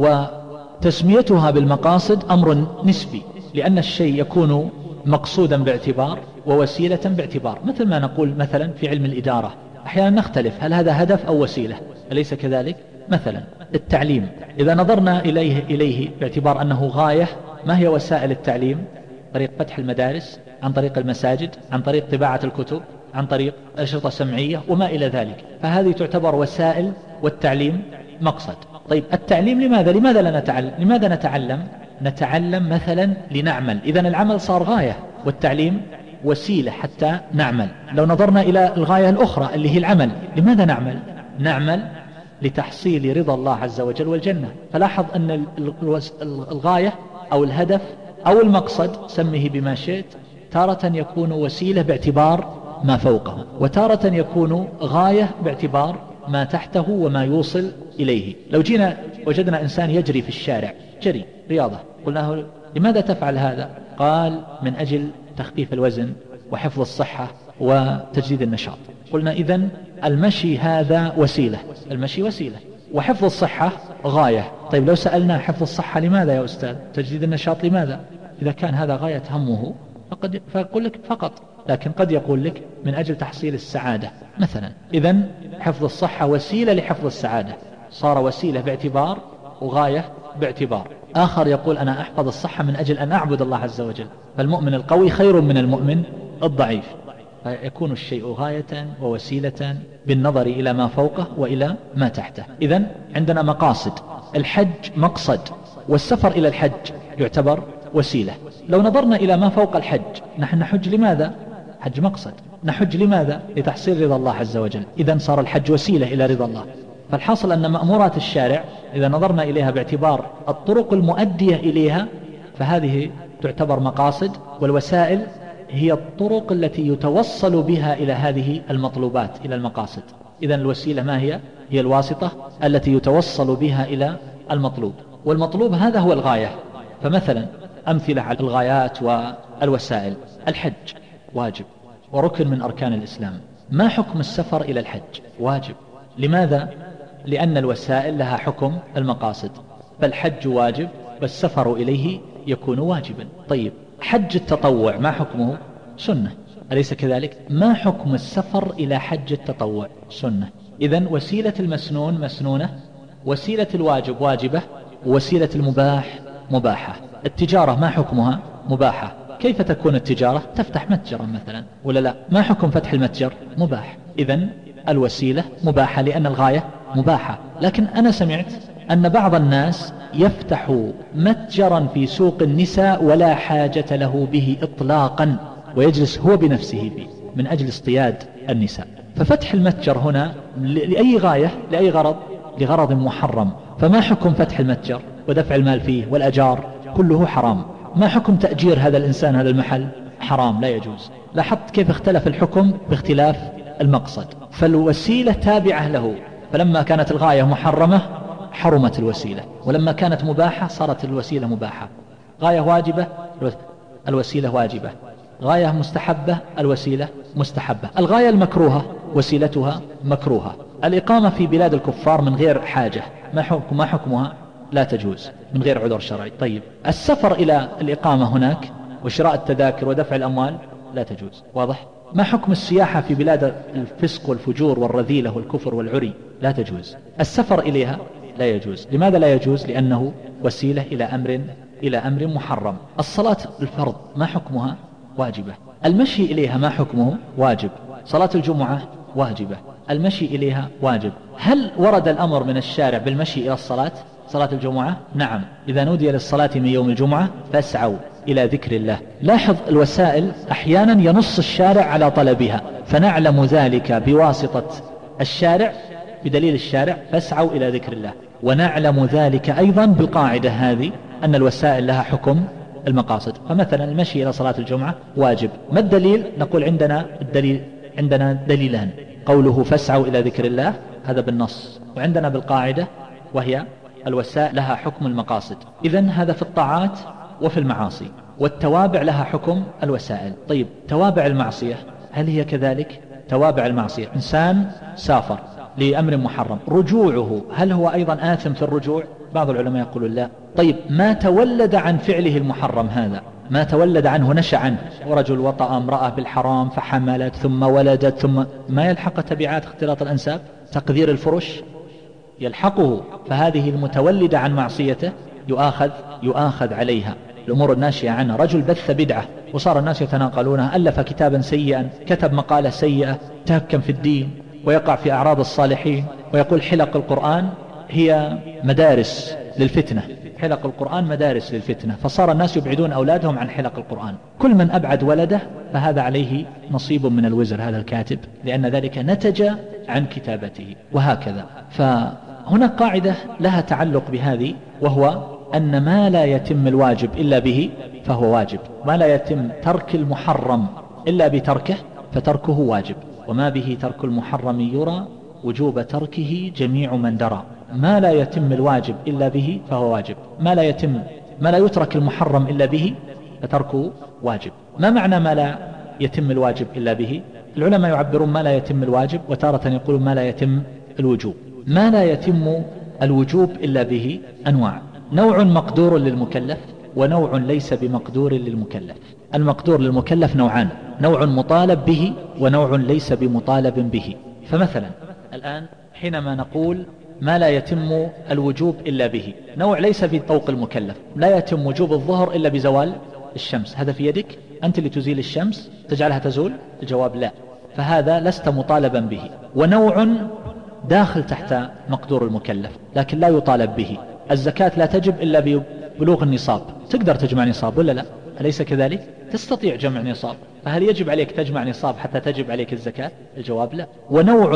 وتسميتها بالمقاصد أمر نسبي، لأن الشيء يكون مقصودا باعتبار ووسيلة باعتبار. مثل ما نقول مثلا في علم الإدارة أحيانا نختلف هل هذا هدف أو وسيلة، أليس كذلك؟ مثلا التعليم إذا نظرنا إليه, إليه باعتبار أنه غاية، ما هي وسائل التعليم؟ طريق فتح المدارس، عن طريق المساجد، عن طريق طباعة الكتب، عن طريق أشرطة سمعية وما إلى ذلك، فهذه تعتبر وسائل والتعليم مقصد. طيب التعليم لماذا؟ لماذا لا نتعلم؟ لماذا نتعلم؟ نتعلم مثلا لنعمل، إذن العمل صار غاية والتعليم وسيلة حتى نعمل. لو نظرنا إلى الغاية الأخرى اللي هي العمل، لماذا نعمل؟ نعمل لتحصيل رضا الله عز وجل والجنة. فلاحظ أن الغاية أو الهدف أو المقصد سميه بما شئت تارة يكون وسيلة باعتبار ما فوقه، وتارة يكون غاية باعتبار ما تحته وما يوصل إليه. لو جينا وجدنا إنسان يجري في الشارع، جري رياضة، قلنا له لماذا تفعل هذا؟ قال من أجل تخفيف الوزن وحفظ الصحة وتجديد النشاط. قلنا إذن المشي هذا وسيلة، المشي وسيلة، وحفظ الصحة غاية. طيب لو سألنا حفظ الصحة لماذا يا أستاذ؟ تجديد النشاط لماذا؟ إذا كان هذا غاية همه فقد فأقول لك فقط، لكن قد يقول لك من أجل تحصيل السعادة مثلا. إذن حفظ الصحة وسيلة لحفظ السعادة، صار وسيلة باعتبار وغاية باعتبار. آخر يقول أنا أحفظ الصحة من أجل أن أعبد الله عز وجل، فالمؤمن القوي خير من المؤمن الضعيف، فيكون الشيء غاية ووسيلة بالنظر إلى ما فوقه وإلى ما تحته. إذن عندنا مقاصد، الحج مقصد، والسفر إلى الحج يعتبر وسيلة. لو نظرنا إلى ما فوق الحج، نحن نحج لماذا؟ حج مقصد. نحج لماذا؟ لتحصيل رضا الله عز وجل. إذن صار الحج وسيلة إلى رضا الله. فالحاصل أن مأمورات الشارع إذا نظرنا إليها باعتبار الطرق المؤدية إليها فهذه تعتبر مقاصد، والوسائل هي الطرق التي يتوصل بها إلى هذه المطلوبات، إلى المقاصد. إذن الوسيلة ما هي؟ هي الواسطة التي يتوصل بها إلى المطلوب، والمطلوب هذا هو الغاية. فمثلا أمثلة على الغايات والوسائل: الحج واجب وركن من أركان الإسلام. ما حكم السفر إلى الحج؟ واجب. لماذا؟ لأن الوسائل لها حكم المقاصد، فالحج واجب والسفر إليه يكون واجبا. طيب حج التطوع ما حكمه؟ سنة، أليس كذلك؟ ما حكم السفر إلى حج التطوع؟ سنة. إذن وسيلة المسنون مسنونة، وسيلة الواجب واجبة، ووسيلة المباح مباحة. التجارة ما حكمها؟ مباحة. كيف تكون التجارة؟ تفتح متجرا مثلا ولا لا؟ ما حكم فتح المتجر؟ مباح. إذن الوسيلة مباحة لأن الغاية مباحة. لكن أنا سمعت أن بعض الناس يفتح متجرا في سوق النساء ولا حاجة له به إطلاقا، ويجلس هو بنفسه فيه من أجل اصطياد النساء. ففتح المتجر هنا لأي غاية؟ لأي غرض؟ لغرض محرم. فما حكم فتح المتجر ودفع المال فيه والأجار؟ كله حرام. ما حكم تأجير هذا الإنسان هذا المحل؟ حرام، لا يجوز. لاحظت كيف اختلف الحكم باختلاف المقصد. فالوسيلة تابعة له، فلما كانت الغاية محرمة حرمت الوسيلة، ولما كانت مباحة صارت الوسيلة مباحة. غاية واجبة الوسيلة واجبة، غاية مستحبة الوسيلة مستحبة. الغاية المكروهة وسيلتها مكروهة. الإقامة في بلاد الكفار من غير حاجة ما حكم ما حكمها؟ لا تجوز من غير عذر شرعي. طيب السفر إلى الإقامة هناك وشراء التذاكر ودفع الأموال لا تجوز. واضح؟ ما حكم السياحة في بلاد الفسق والفجور والرذيلة والكفر والعري؟ لا تجوز. السفر إليها لا يجوز. لماذا لا يجوز؟ لأنه وسيلة إلى أمر إلى أمر محرم. الصلاة الفرض ما حكمها؟ واجبة. المشي إليها ما حكمه؟ واجب. صلاة الجمعة واجبة، المشي إليها واجب. هل ورد الأمر من الشارع بالمشي إلى الصلاة؟ صلاة الجمعة نعم، إذا نودي للصلاة من يوم الجمعة فاسعوا إلى ذكر الله. لاحظ الوسائل أحيانا ينص الشارع على طلبها، فنعلم ذلك بواسطة الشارع بدليل الشارع فاسعوا إلى ذكر الله، ونعلم ذلك أيضا بالقاعدة هذه أن الوسائل لها حكم المقاصد. فمثلا المشي إلى صلاة الجمعة واجب. ما الدليل؟ نقول عندنا الدليل عندنا دليلان: قوله فاسعوا إلى ذكر الله هذا بالنص، وعندنا بالقاعدة وهي الوسائل لها حكم المقاصد. إذن هذا في الطاعات وفي المعاصي، والتوابع لها حكم الوسائل. طيب توابع المعصية هل هي كذلك؟ توابع المعصية إنسان سافر لأمر محرم، رجوعه هل هو أيضا آثم في الرجوع؟ بعض العلماء يقولون لا. طيب ما تولد عن فعله المحرم هذا، ما تولد عنه نشأ عنه، ورجل وطأ امرأة بالحرام فحملت ثم ولدت ثم ما يلحق تبعات اختلاط الأنساب؟ تقذير الفرش يلحقه، فهذه المتولدة عن معصيته يؤاخذ يؤاخذ عليها. الأمور الناشئة عنه رجل بث بدعة وصار الناس يتناقلونها، ألف كتابا سيئا، كتب مقالة سيئة، تهكم في الدين ويقع في أعراض الصالحين، ويقول حلق القرآن هي مدارس للفتنة، حلق القرآن مدارس للفتنة، فصار الناس يبعدون أولادهم عن حلق القرآن. كل من أبعد ولده فهذا عليه نصيب من الوزر هذا الكاتب، لأن ذلك نتج عن كتابته. وهكذا. فهنا قاعدة لها تعلق بهذه، وهو أن ما لا يتم الواجب إلا به فهو واجب، ما لا يتم ترك المحرم إلا بتركه فتركه واجب، وما به ترك المحرم يرى وجوب تركه جميع من درى. ما لا يتم الواجب إلا به فهو واجب، ما لا يتم ما لا يترك المحرم إلا به فتركه واجب. ما معنى ما لا يتم الواجب إلا به؟ العلماء يعبرون ما لا يتم الواجب، وتارة يقولون ما لا يتم الوجوب. ما لا يتم الوجوب إلا به أنواع: نوع مقدور للمكلف، ونوع ليس بمقدور للمكلف. المقدور للمكلف نوعان: نوع مطالب به، ونوع ليس بمطالب به. فمثلا الآن حينما نقول ما لا يتم الوجوب إلا به، نوع ليس في طوق المكلف، لا يتم وجوب الظهر إلا بزوال الشمس، هذا في يدك أنت اللي تزيل الشمس تجعلها تزول؟ الجواب لا، فهذا لست مطالبا به. ونوع داخل تحت مقدور المكلف لكن لا يطالب به: الزكاة لا تجب إلا ببلوغ النصاب. تقدر تجمع نصاب ولا لا؟ أليس كذلك؟ تستطيع جمع نصاب، فهل يجب عليك تجمع نصاب حتى تجب عليك الزكاة؟ الجواب لا. ونوع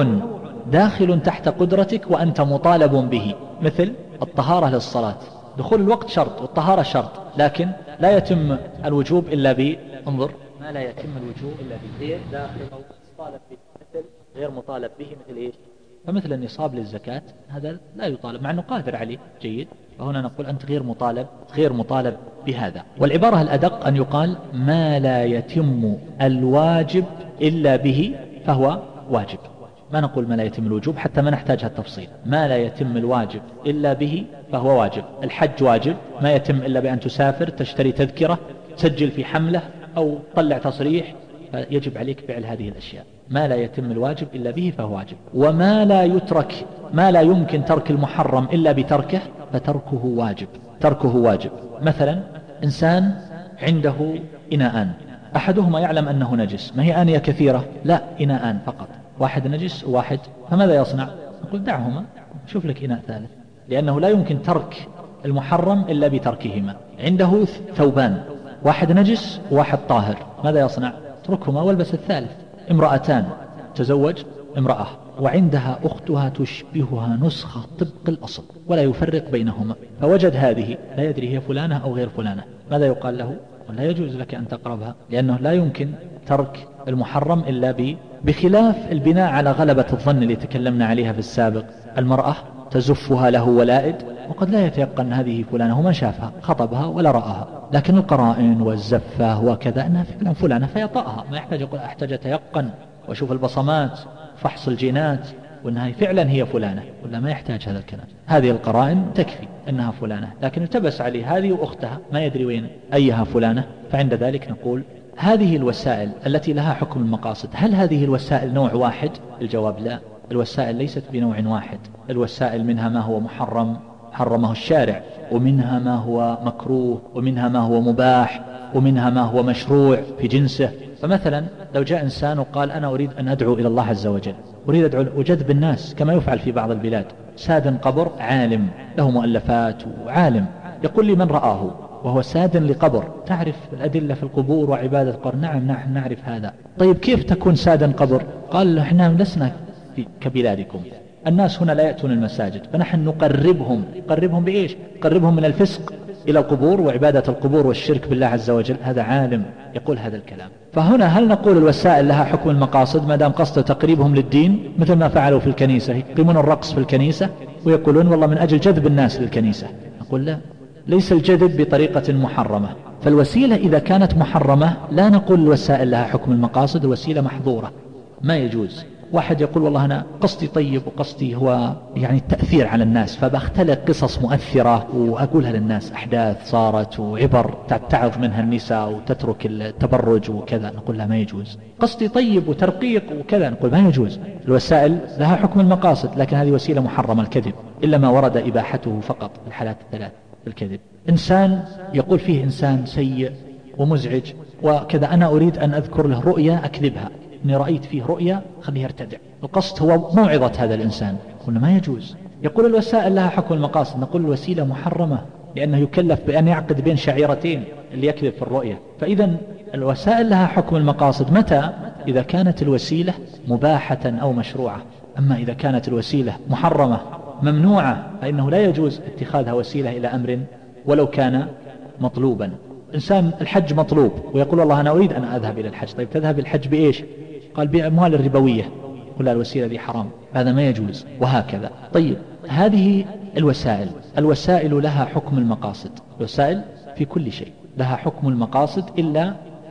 داخل تحت قدرتك وأنت مطالب به، مثل الطهارة للصلاة، دخول الوقت شرط والطهارة شرط، لكن لا يتم الوجوب إلا ب انظر ما لا يتم الوجوب إلا به، غير داخل أو مطالب به، مثل غير مطالب به مثل إيش؟ فمثل النصاب للزكاة هذا لا يطالب مع أنه قادر عليه جيد، فهنا نقول أنت غير مطالب غير مطالب بهذا. والعبارة الأدق أن يقال ما لا يتم الواجب إلا به فهو واجب، ما نقول ما لا يتم الوجوب حتى ما نحتاج هالتفصيل. ما لا يتم الواجب إلا به فهو واجب. الحج واجب، ما يتم إلا بأن تسافر، تشتري تذكرة، تسجل في حملة أو تطلع تصريح، فيجب عليك فعل هذه الأشياء. ما لا يتم الواجب إلا به فهو واجب. وما لا يترك، ما لا يمكن ترك المحرم إلا بتركه فتركه واجب، تركه واجب. مثلا إنسان عنده إناءان، أحدهما يعلم أنه نجس، ما هي آنية كثيرة؟ لا، إناءان فقط، واحد نجس وواحد، فماذا يصنع؟ نقول دعهما، شوف لك إناء ثالث، لأنه لا يمكن ترك المحرم إلا بتركهما. عنده ثوبان، واحد نجس وواحد طاهر، ماذا يصنع؟ اتركهما والبس الثالث. امرأتان، تزوج امرأة وعندها أختها تشبهها نسخة طبق الأصل ولا يفرق بينهما، فوجد هذه لا يدري هي فلانة أو غير فلانة، ماذا يقال له؟ ولا يجوز لك أن تقربها، لأنه لا يمكن ترك المحرم إلا ب بخلاف البناء على غلبة الظن اللي تكلمنا عليها في السابق. المرأة تزفها له ولائد وقد لا يتيقن هذه فلانة، هو ما شافها خطبها ولا رآها، لكن القرائن والزفة وكذا أنها فعلا فلانة فيطأها، ما يحتاج يقول أحتاج أتيقن وأشوف البصمات فحص الجينات وأنها فعلا هي فلانة، ولا ما يحتاج هذا الكلام. هذه القرائن تكفي أنها فلانة، لكن التبس عليه هذه وأختها ما يدري وين أيها فلانة، فعند ذلك نقول هذه الوسائل التي لها حكم المقاصد، هل هذه الوسائل نوع واحد؟ الجواب لا، الوسائل ليست بنوع واحد، الوسائل منها ما هو محرم حرمه الشارع، ومنها ما هو مكروه، ومنها ما هو مباح، ومنها ما هو مشروع في جنسه. فمثلا لو جاء إنسان وقال أنا أريد أن أدعو إلى الله عز وجل، أريد أدعو وجذب الناس كما يفعل في بعض البلاد، ساد قبر عالم له مؤلفات وعالم، يقول لي من رآه وهو ساد لقبر، تعرف الأدلة في القبور وعبادة القبر؟ نعم نحن نعرف هذا. طيب كيف تكون سادا قبر؟ قال احنا لسنا كبلادكم، الناس هنا لا يأتون المساجد، فنحن نقربهم. نقربهم بإيش؟ نقربهم من الفسق إلى القبور وعبادة القبور والشرك بالله عز وجل. هذا عالم يقول هذا الكلام. فهنا هل نقول الوسائل لها حكم المقاصد ما دام قصد تقريبهم للدين، مثل ما فعلوا في الكنيسة، يقيمون الرقص في الكنيسة ويقولون والله من أجل جذب الناس للكنيسة؟ نقول لا، ليس الجذب بطريقة محرمة. فالوسيلة إذا كانت محرمة لا نقول الوسائل لها حكم المقاصد، الوسيلة محظورة ما يجوز. واحد يقول والله أنا قصدي طيب وقصدي هو يعني التأثير على الناس، فبختلق قصص مؤثرة وأقولها للناس، أحداث صارت وعبر تعظ منها النساء وتترك التبرج وكذا، نقول لا ما يجوز. قصدي طيب وترقيق وكذا، نقول ما يجوز. الوسائل لها حكم المقاصد، لكن هذه وسيلة محرمة، الكذب، إلا ما ورد إباحته فقط في الحالات الثلاث. الكذب إنسان يقول فيه إنسان سيء ومزعج وكذا، أنا أريد أن أذكر له رؤيا أكذبها، إني رأيت فيه رؤيا خليه يرتدع، القصد هو موعظة هذا الإنسان، قلنا ما يجوز. يقول الوسائل لها حكم المقاصد، نقول الوسيلة محرمة لأنه يكلف بأن يعقد بين شعيرتين اللي يكذب في الرؤيا. فإذا الوسائل لها حكم المقاصد متى؟ إذا كانت الوسيلة مباحة أو مشروعة. أما إذا كانت الوسيلة محرمة ممنوعة فإنه لا يجوز اتخاذها وسيلة إلى أمر ولو كان مطلوبا. إنسان الحج مطلوب ويقول والله أنا أريد أن أذهب إلى الحج، طيب تذهب الحج بإيش؟ قال بأموال الربوية، قل الوسيلة دي حرام، هذا ما يجوز، وهكذا. طيب هذه الوسائل، الوسائل لها حكم المقاصد، الوسائل في كل شيء لها حكم المقاصد إلا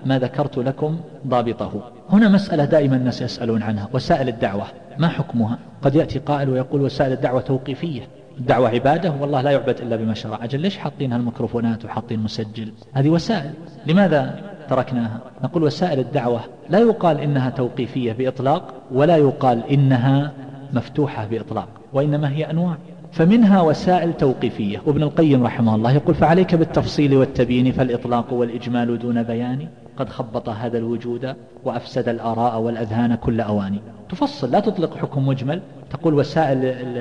ما ذكرت لكم ضابطه. هنا مسألة دائما الناس يسألون عنها، وسائل الدعوة ما حكمها؟ قد يأتي قائل ويقول وسائل الدعوة توقيفية، الدعوة عبادة والله لا يعبد إلا بما شرع. أجل ليش حاطين هالميكروفونات وحاطين مسجل؟ هذه وسائل، لماذا تركناها؟ نقول وسائل الدعوة لا يقال إنها توقيفية بإطلاق، ولا يقال إنها مفتوحة بإطلاق، وإنما هي أنواع. فمنها وسائل توقيفية، وابن القيم رحمه الله يقول فعليك بالتفصيل والتبيين، فالإطلاق والإجمال دون بيان قد خبط هذا الوجود وأفسد الآراء والأذهان كل أواني. تفصل، لا تطلق حكم مجمل تقول وسائل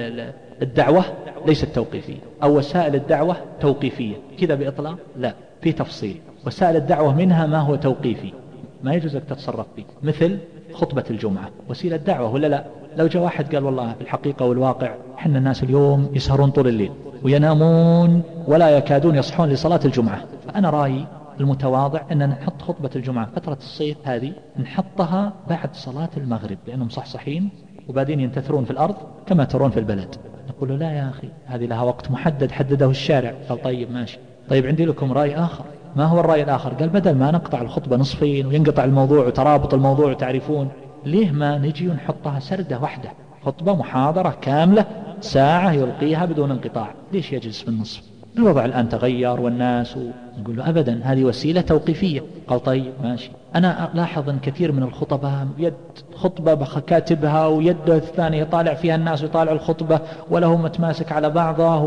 الدعوة ليست توقيفية أو وسائل الدعوة توقيفية كذا بإطلاق، لا، في تفصيل. وسائل الدعوة منها ما هو توقيفي ما يجوز أن تتصرف به، مثل خطبة الجمعة وسيلة دعوة ولا لا؟ لو جاء واحد قال والله بالحقيقة والواقع حنا الناس اليوم يسهرون طول الليل وينامون ولا يكادون يصحون لصلاة الجمعة، فأنا رأيي المتواضع أن نحط خطبة الجمعة فترة الصيف هذه نحطها بعد صلاة المغرب، لأنهم صحصحين وبعدين ينتثرون في الأرض كما ترون في البلد. نقول له لا يا أخي، هذه لها وقت محدد حدده الشارع. قال طيب ماشي. طيب عندي لكم رأي آخر. ما هو الرأي الآخر؟ قال بدل ما نقطع الخطبة نصفين وينقطع الموضوع وترابط الموضوع تعرفون، ليه ما نجي ونحطها سردة واحدة، خطبة محاضرة كاملة ساعة يلقيها بدون انقطاع، ليش يجلس في النصف؟ الوضع الآن تغير والناس، نقول له أبدا هذه وسيلة توقيفية. قال طيب ماشي. أنا ألاحظ أن كثير من الخطبة يد خطبة كاتبها ويده الثانية يطالع فيها الناس ويطالع الخطبة وله متماسك على بعضه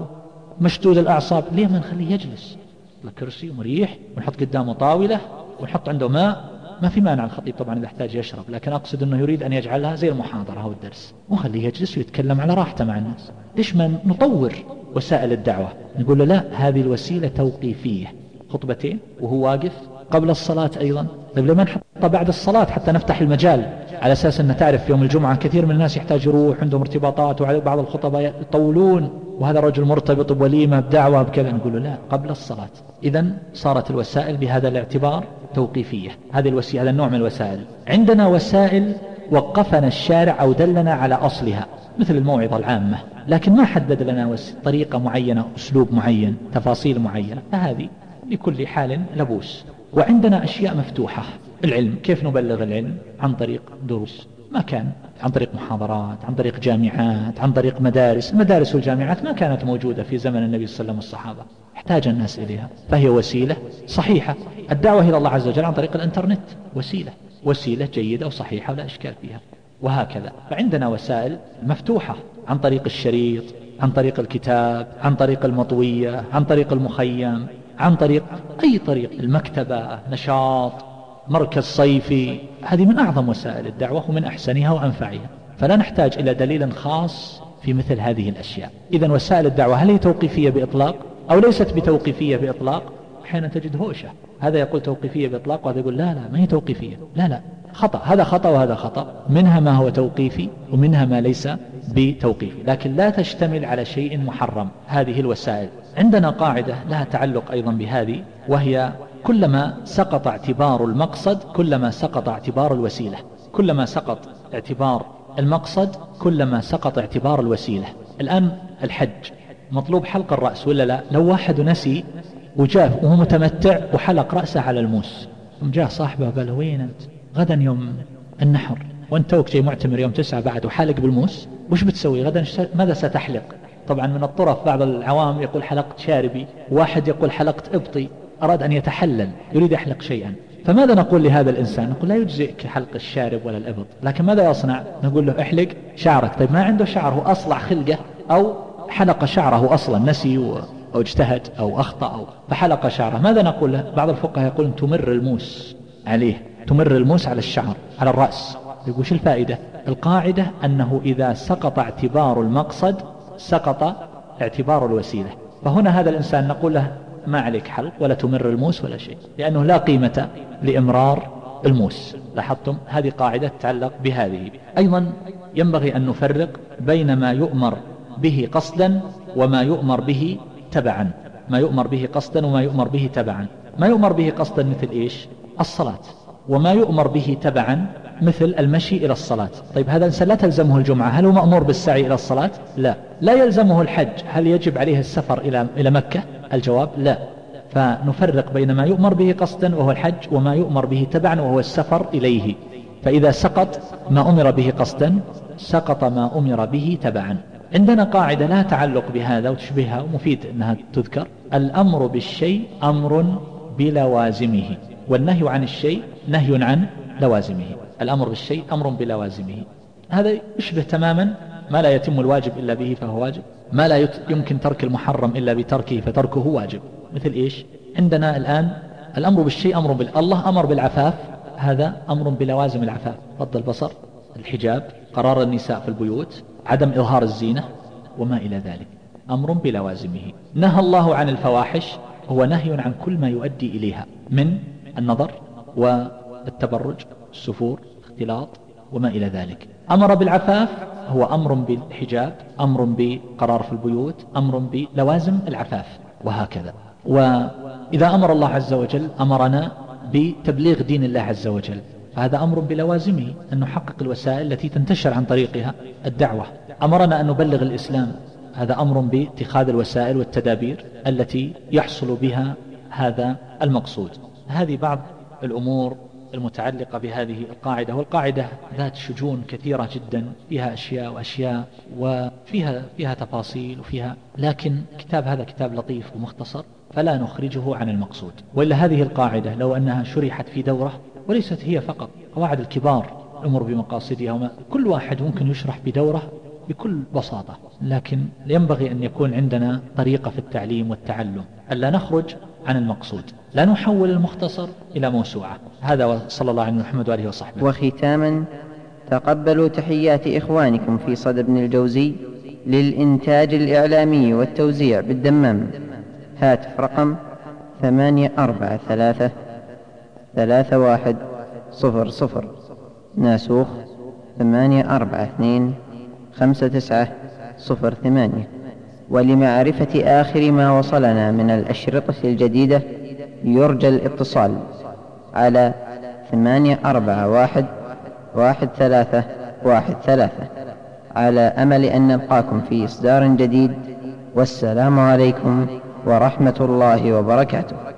ومشدود الأعصاب، ليه ما نخليه يجلس الكرسي مريح ونحط قدامه طاولة ونحط عنده ماء؟ ما في مانع الخطيب طبعا إذا احتاج يشرب، لكن أقصد أنه يريد أن يجعلها زي المحاضرة أو الدرس، وخليه يجلس ويتكلم على راحته مع الناس. ليش ما نطور وسائل الدعوة؟ نقول له لا، هذه الوسيلة توقيفية، خطبتين وهو واقف قبل الصلاة أيضا. طيب لما نحطها بعد الصلاة حتى نفتح المجال، على أساس أن تعرف يوم الجمعة كثير من الناس يحتاج يروح عندهم ارتباطات، وبعض الخطباء يطولون وهذا رجل مرتبط بوليمة بدعوة بكذا. نقول له لا، قبل الصلاة. إذن صارت الوسائل بهذا الاعتبار توقيفية. هذه الوسيلة، هذا النوع من الوسائل. عندنا وسائل وقفنا الشارع أو دلنا على أصلها، مثل الموعظة العامة، لكن ما حدد لنا طريقة معينة، أسلوب معين، تفاصيل معينة، فهذه لكل حال لبوس. وعندنا أشياء مفتوحة، العلم، كيف نبلغ العلم؟ عن طريق دروس، ما كان عن طريق محاضرات، عن طريق جامعات، عن طريق مدارس. المدارس والجامعات ما كانت موجودة في زمن النبي صلى الله عليه وسلم والصحابة، احتاج الناس إليها، فهي وسيلة صحيحة. الدعوة إلى الله عز وجل عن طريق الإنترنت وسيلة، وسيلة جيدة وصحيحة ولا إشكال فيها، وهكذا. فعندنا وسائل مفتوحة عن طريق الشريط، عن طريق الكتاب، عن طريق المطوية، عن طريق المخيم، عن طريق أي طريق، المكتبة، نشاط، مركز صيفي. هذه من أعظم وسائل الدعوة ومن أحسنها وأنفعها، فلا نحتاج إلى دليل خاص في مثل هذه الأشياء. إذن وسائل الدعوة هل هي توقيفية بإطلاق أو ليست بتوقيفية بإطلاق؟ أحيانا تجد هوشة، هذا يقول توقيفية بإطلاق وهذا يقول لا لا ما هي توقيفية، لا لا خطأ، هذا خطأ وهذا خطأ، منها ما هو توقيفي ومنها ما ليس بتوقيفي، لكن لا تشتمل على شيء محرم. هذه الوسائل عندنا قاعدة لها تعلق أيضا بهذه، وهي كلما سقط اعتبار المقصد كلما سقط اعتبار الوسيلة، كلما سقط اعتبار المقصد كلما سقط اعتبار الوسيلة. الآن الحج مطلوب حلق الرأس ولا لا؟ لو واحد نسي وجاء وهو متمتع وحلق رأسه على الموس، ثم جاء صاحبه قال وين أنت؟ غدا يوم النحر وانت توك جاي معتمر يوم تسعة بعد وحالق بالموس، وش بتسوي غدا؟ ماذا ستحلق؟ طبعا من الطرف بعض العوام يقول حلقت شاربي، واحد يقول حلقت ابطي، أراد أن يتحلل يريد يحلق شيئا، فماذا نقول لهذا الإنسان؟ نقول لا يجزئك حلق الشارب ولا الإبط، لكن ماذا يصنع؟ نقول له احلق شعرك. طيب ما عنده شعر، هو أصلع خلقه أو حلق شعره أصلا، نسي أو اجتهد أو أخطأ أو فحلق شعره، ماذا نقول له؟ بعض الفقهاء يقول تمر الموس عليه، تمر الموس على الشعر على الرأس. يقول شو الفائدة؟ القاعدة أنه إذا سقط اعتبار المقصد سقط اعتبار الوسيلة، فهنا هذا الإنسان نقول له ما عليك حلق ولا تمر الموس ولا شيء، لأنه لا قيمة لإمرار الموس. لاحظتم؟ هذه قاعدة تتعلق بهذه. أيضا ينبغي أن نفرق بين ما يؤمر به قصدا وما يؤمر به تبعا، ما يؤمر به قصدا وما يؤمر به تبعا. ما يؤمر به قصدا مثل إيش؟ الصلاة، وما يؤمر به تبعا مثل المشي إلى الصلاة. طيب هذا الإنسان لا تلزمه الجمعة، هل هو مأمور بالسعي إلى الصلاة؟ لا. لا يلزمه الحج، هل يجب عليه السفر إلى إلى مكة؟ الجواب لا. فنفرق بين ما يؤمر به قصدا وهو الحج وما يؤمر به تبعا وهو السفر إليه. فإذا سقط ما أمر به قصدا سقط ما أمر به تبعا. عندنا قاعدة لا تعلق بهذا وتشبهها ومفيد أنها تذكر: الأمر بالشيء أمر بلوازمه، والنهي عن الشيء نهي عن لوازمه. الأمر بالشيء أمر بلوازمه، هذا يشبه تماما ما لا يتم الواجب إلا به فهو واجب، ما لا يمكن ترك المحرم إلا بتركه فتركه واجب. مثل إيش؟ عندنا الآن الأمر بالشيء أمر بال... الله أمر بالعفاف، هذا أمر بلوازم العفاف: غض البصر، الحجاب، قرار النساء في البيوت، عدم إظهار الزينة وما إلى ذلك، أمر بلوازمه. نهى الله عن الفواحش، هو نهي عن كل ما يؤدي إليها من النظر والتبرج، السفور، اختلاط وما إلى ذلك. أمر بالعفاف، هو أمر بالحجاب، أمر بقرار في البيوت، أمر بلوازم العفاف، وهكذا. وإذا أمر الله عز وجل أمرنا بتبليغ دين الله عز وجل، فهذا أمر بلوازمه أن نحقق الوسائل التي تنتشر عن طريقها الدعوة. أمرنا أن نبلغ الإسلام، هذا أمر باتخاذ الوسائل والتدابير التي يحصل بها هذا المقصود. هذه بعض الأمور المتعلقة بهذه القاعدة، والقاعدة ذات شجون كثيرة جدا، فيها أشياء وأشياء وفيها فيها تفاصيل وفيها، لكن كتاب هذا كتاب لطيف ومختصر فلا نخرجه عن المقصود. وإلا هذه القاعدة لو أنها شرحت في دورة، وليست هي فقط، قواعد الكبار الأمر بمقاصدها وما، كل واحد ممكن يشرح بدورة بكل بساطة، لكن ينبغي أن يكون عندنا طريقة في التعليم والتعلم، ألا نخرج عن المقصود، لا نحول المختصر إلى موسوعة. هذا وصلى الله على محمد وآله وصحبه. وختاما، تقبلوا تحيات إخوانكم في صدى ابن الجوزي للإنتاج الإعلامي والتوزيع بالدمام. هاتف رقم ثمانية أربعة ثلاثة ثلاثة واحد صفر صفر، ناسوخ ثمانية أربعة اثنين خمسة تسعة صفر ثمانية. ولمعرفة آخر ما وصلنا من الأشرطة الجديدة يرجى الاتصال على ثمانية أربعة واحد واحد ثلاثة واحد ثلاثة، على أمل أن نلقاكم في إصدار جديد. والسلام عليكم ورحمة الله وبركاته.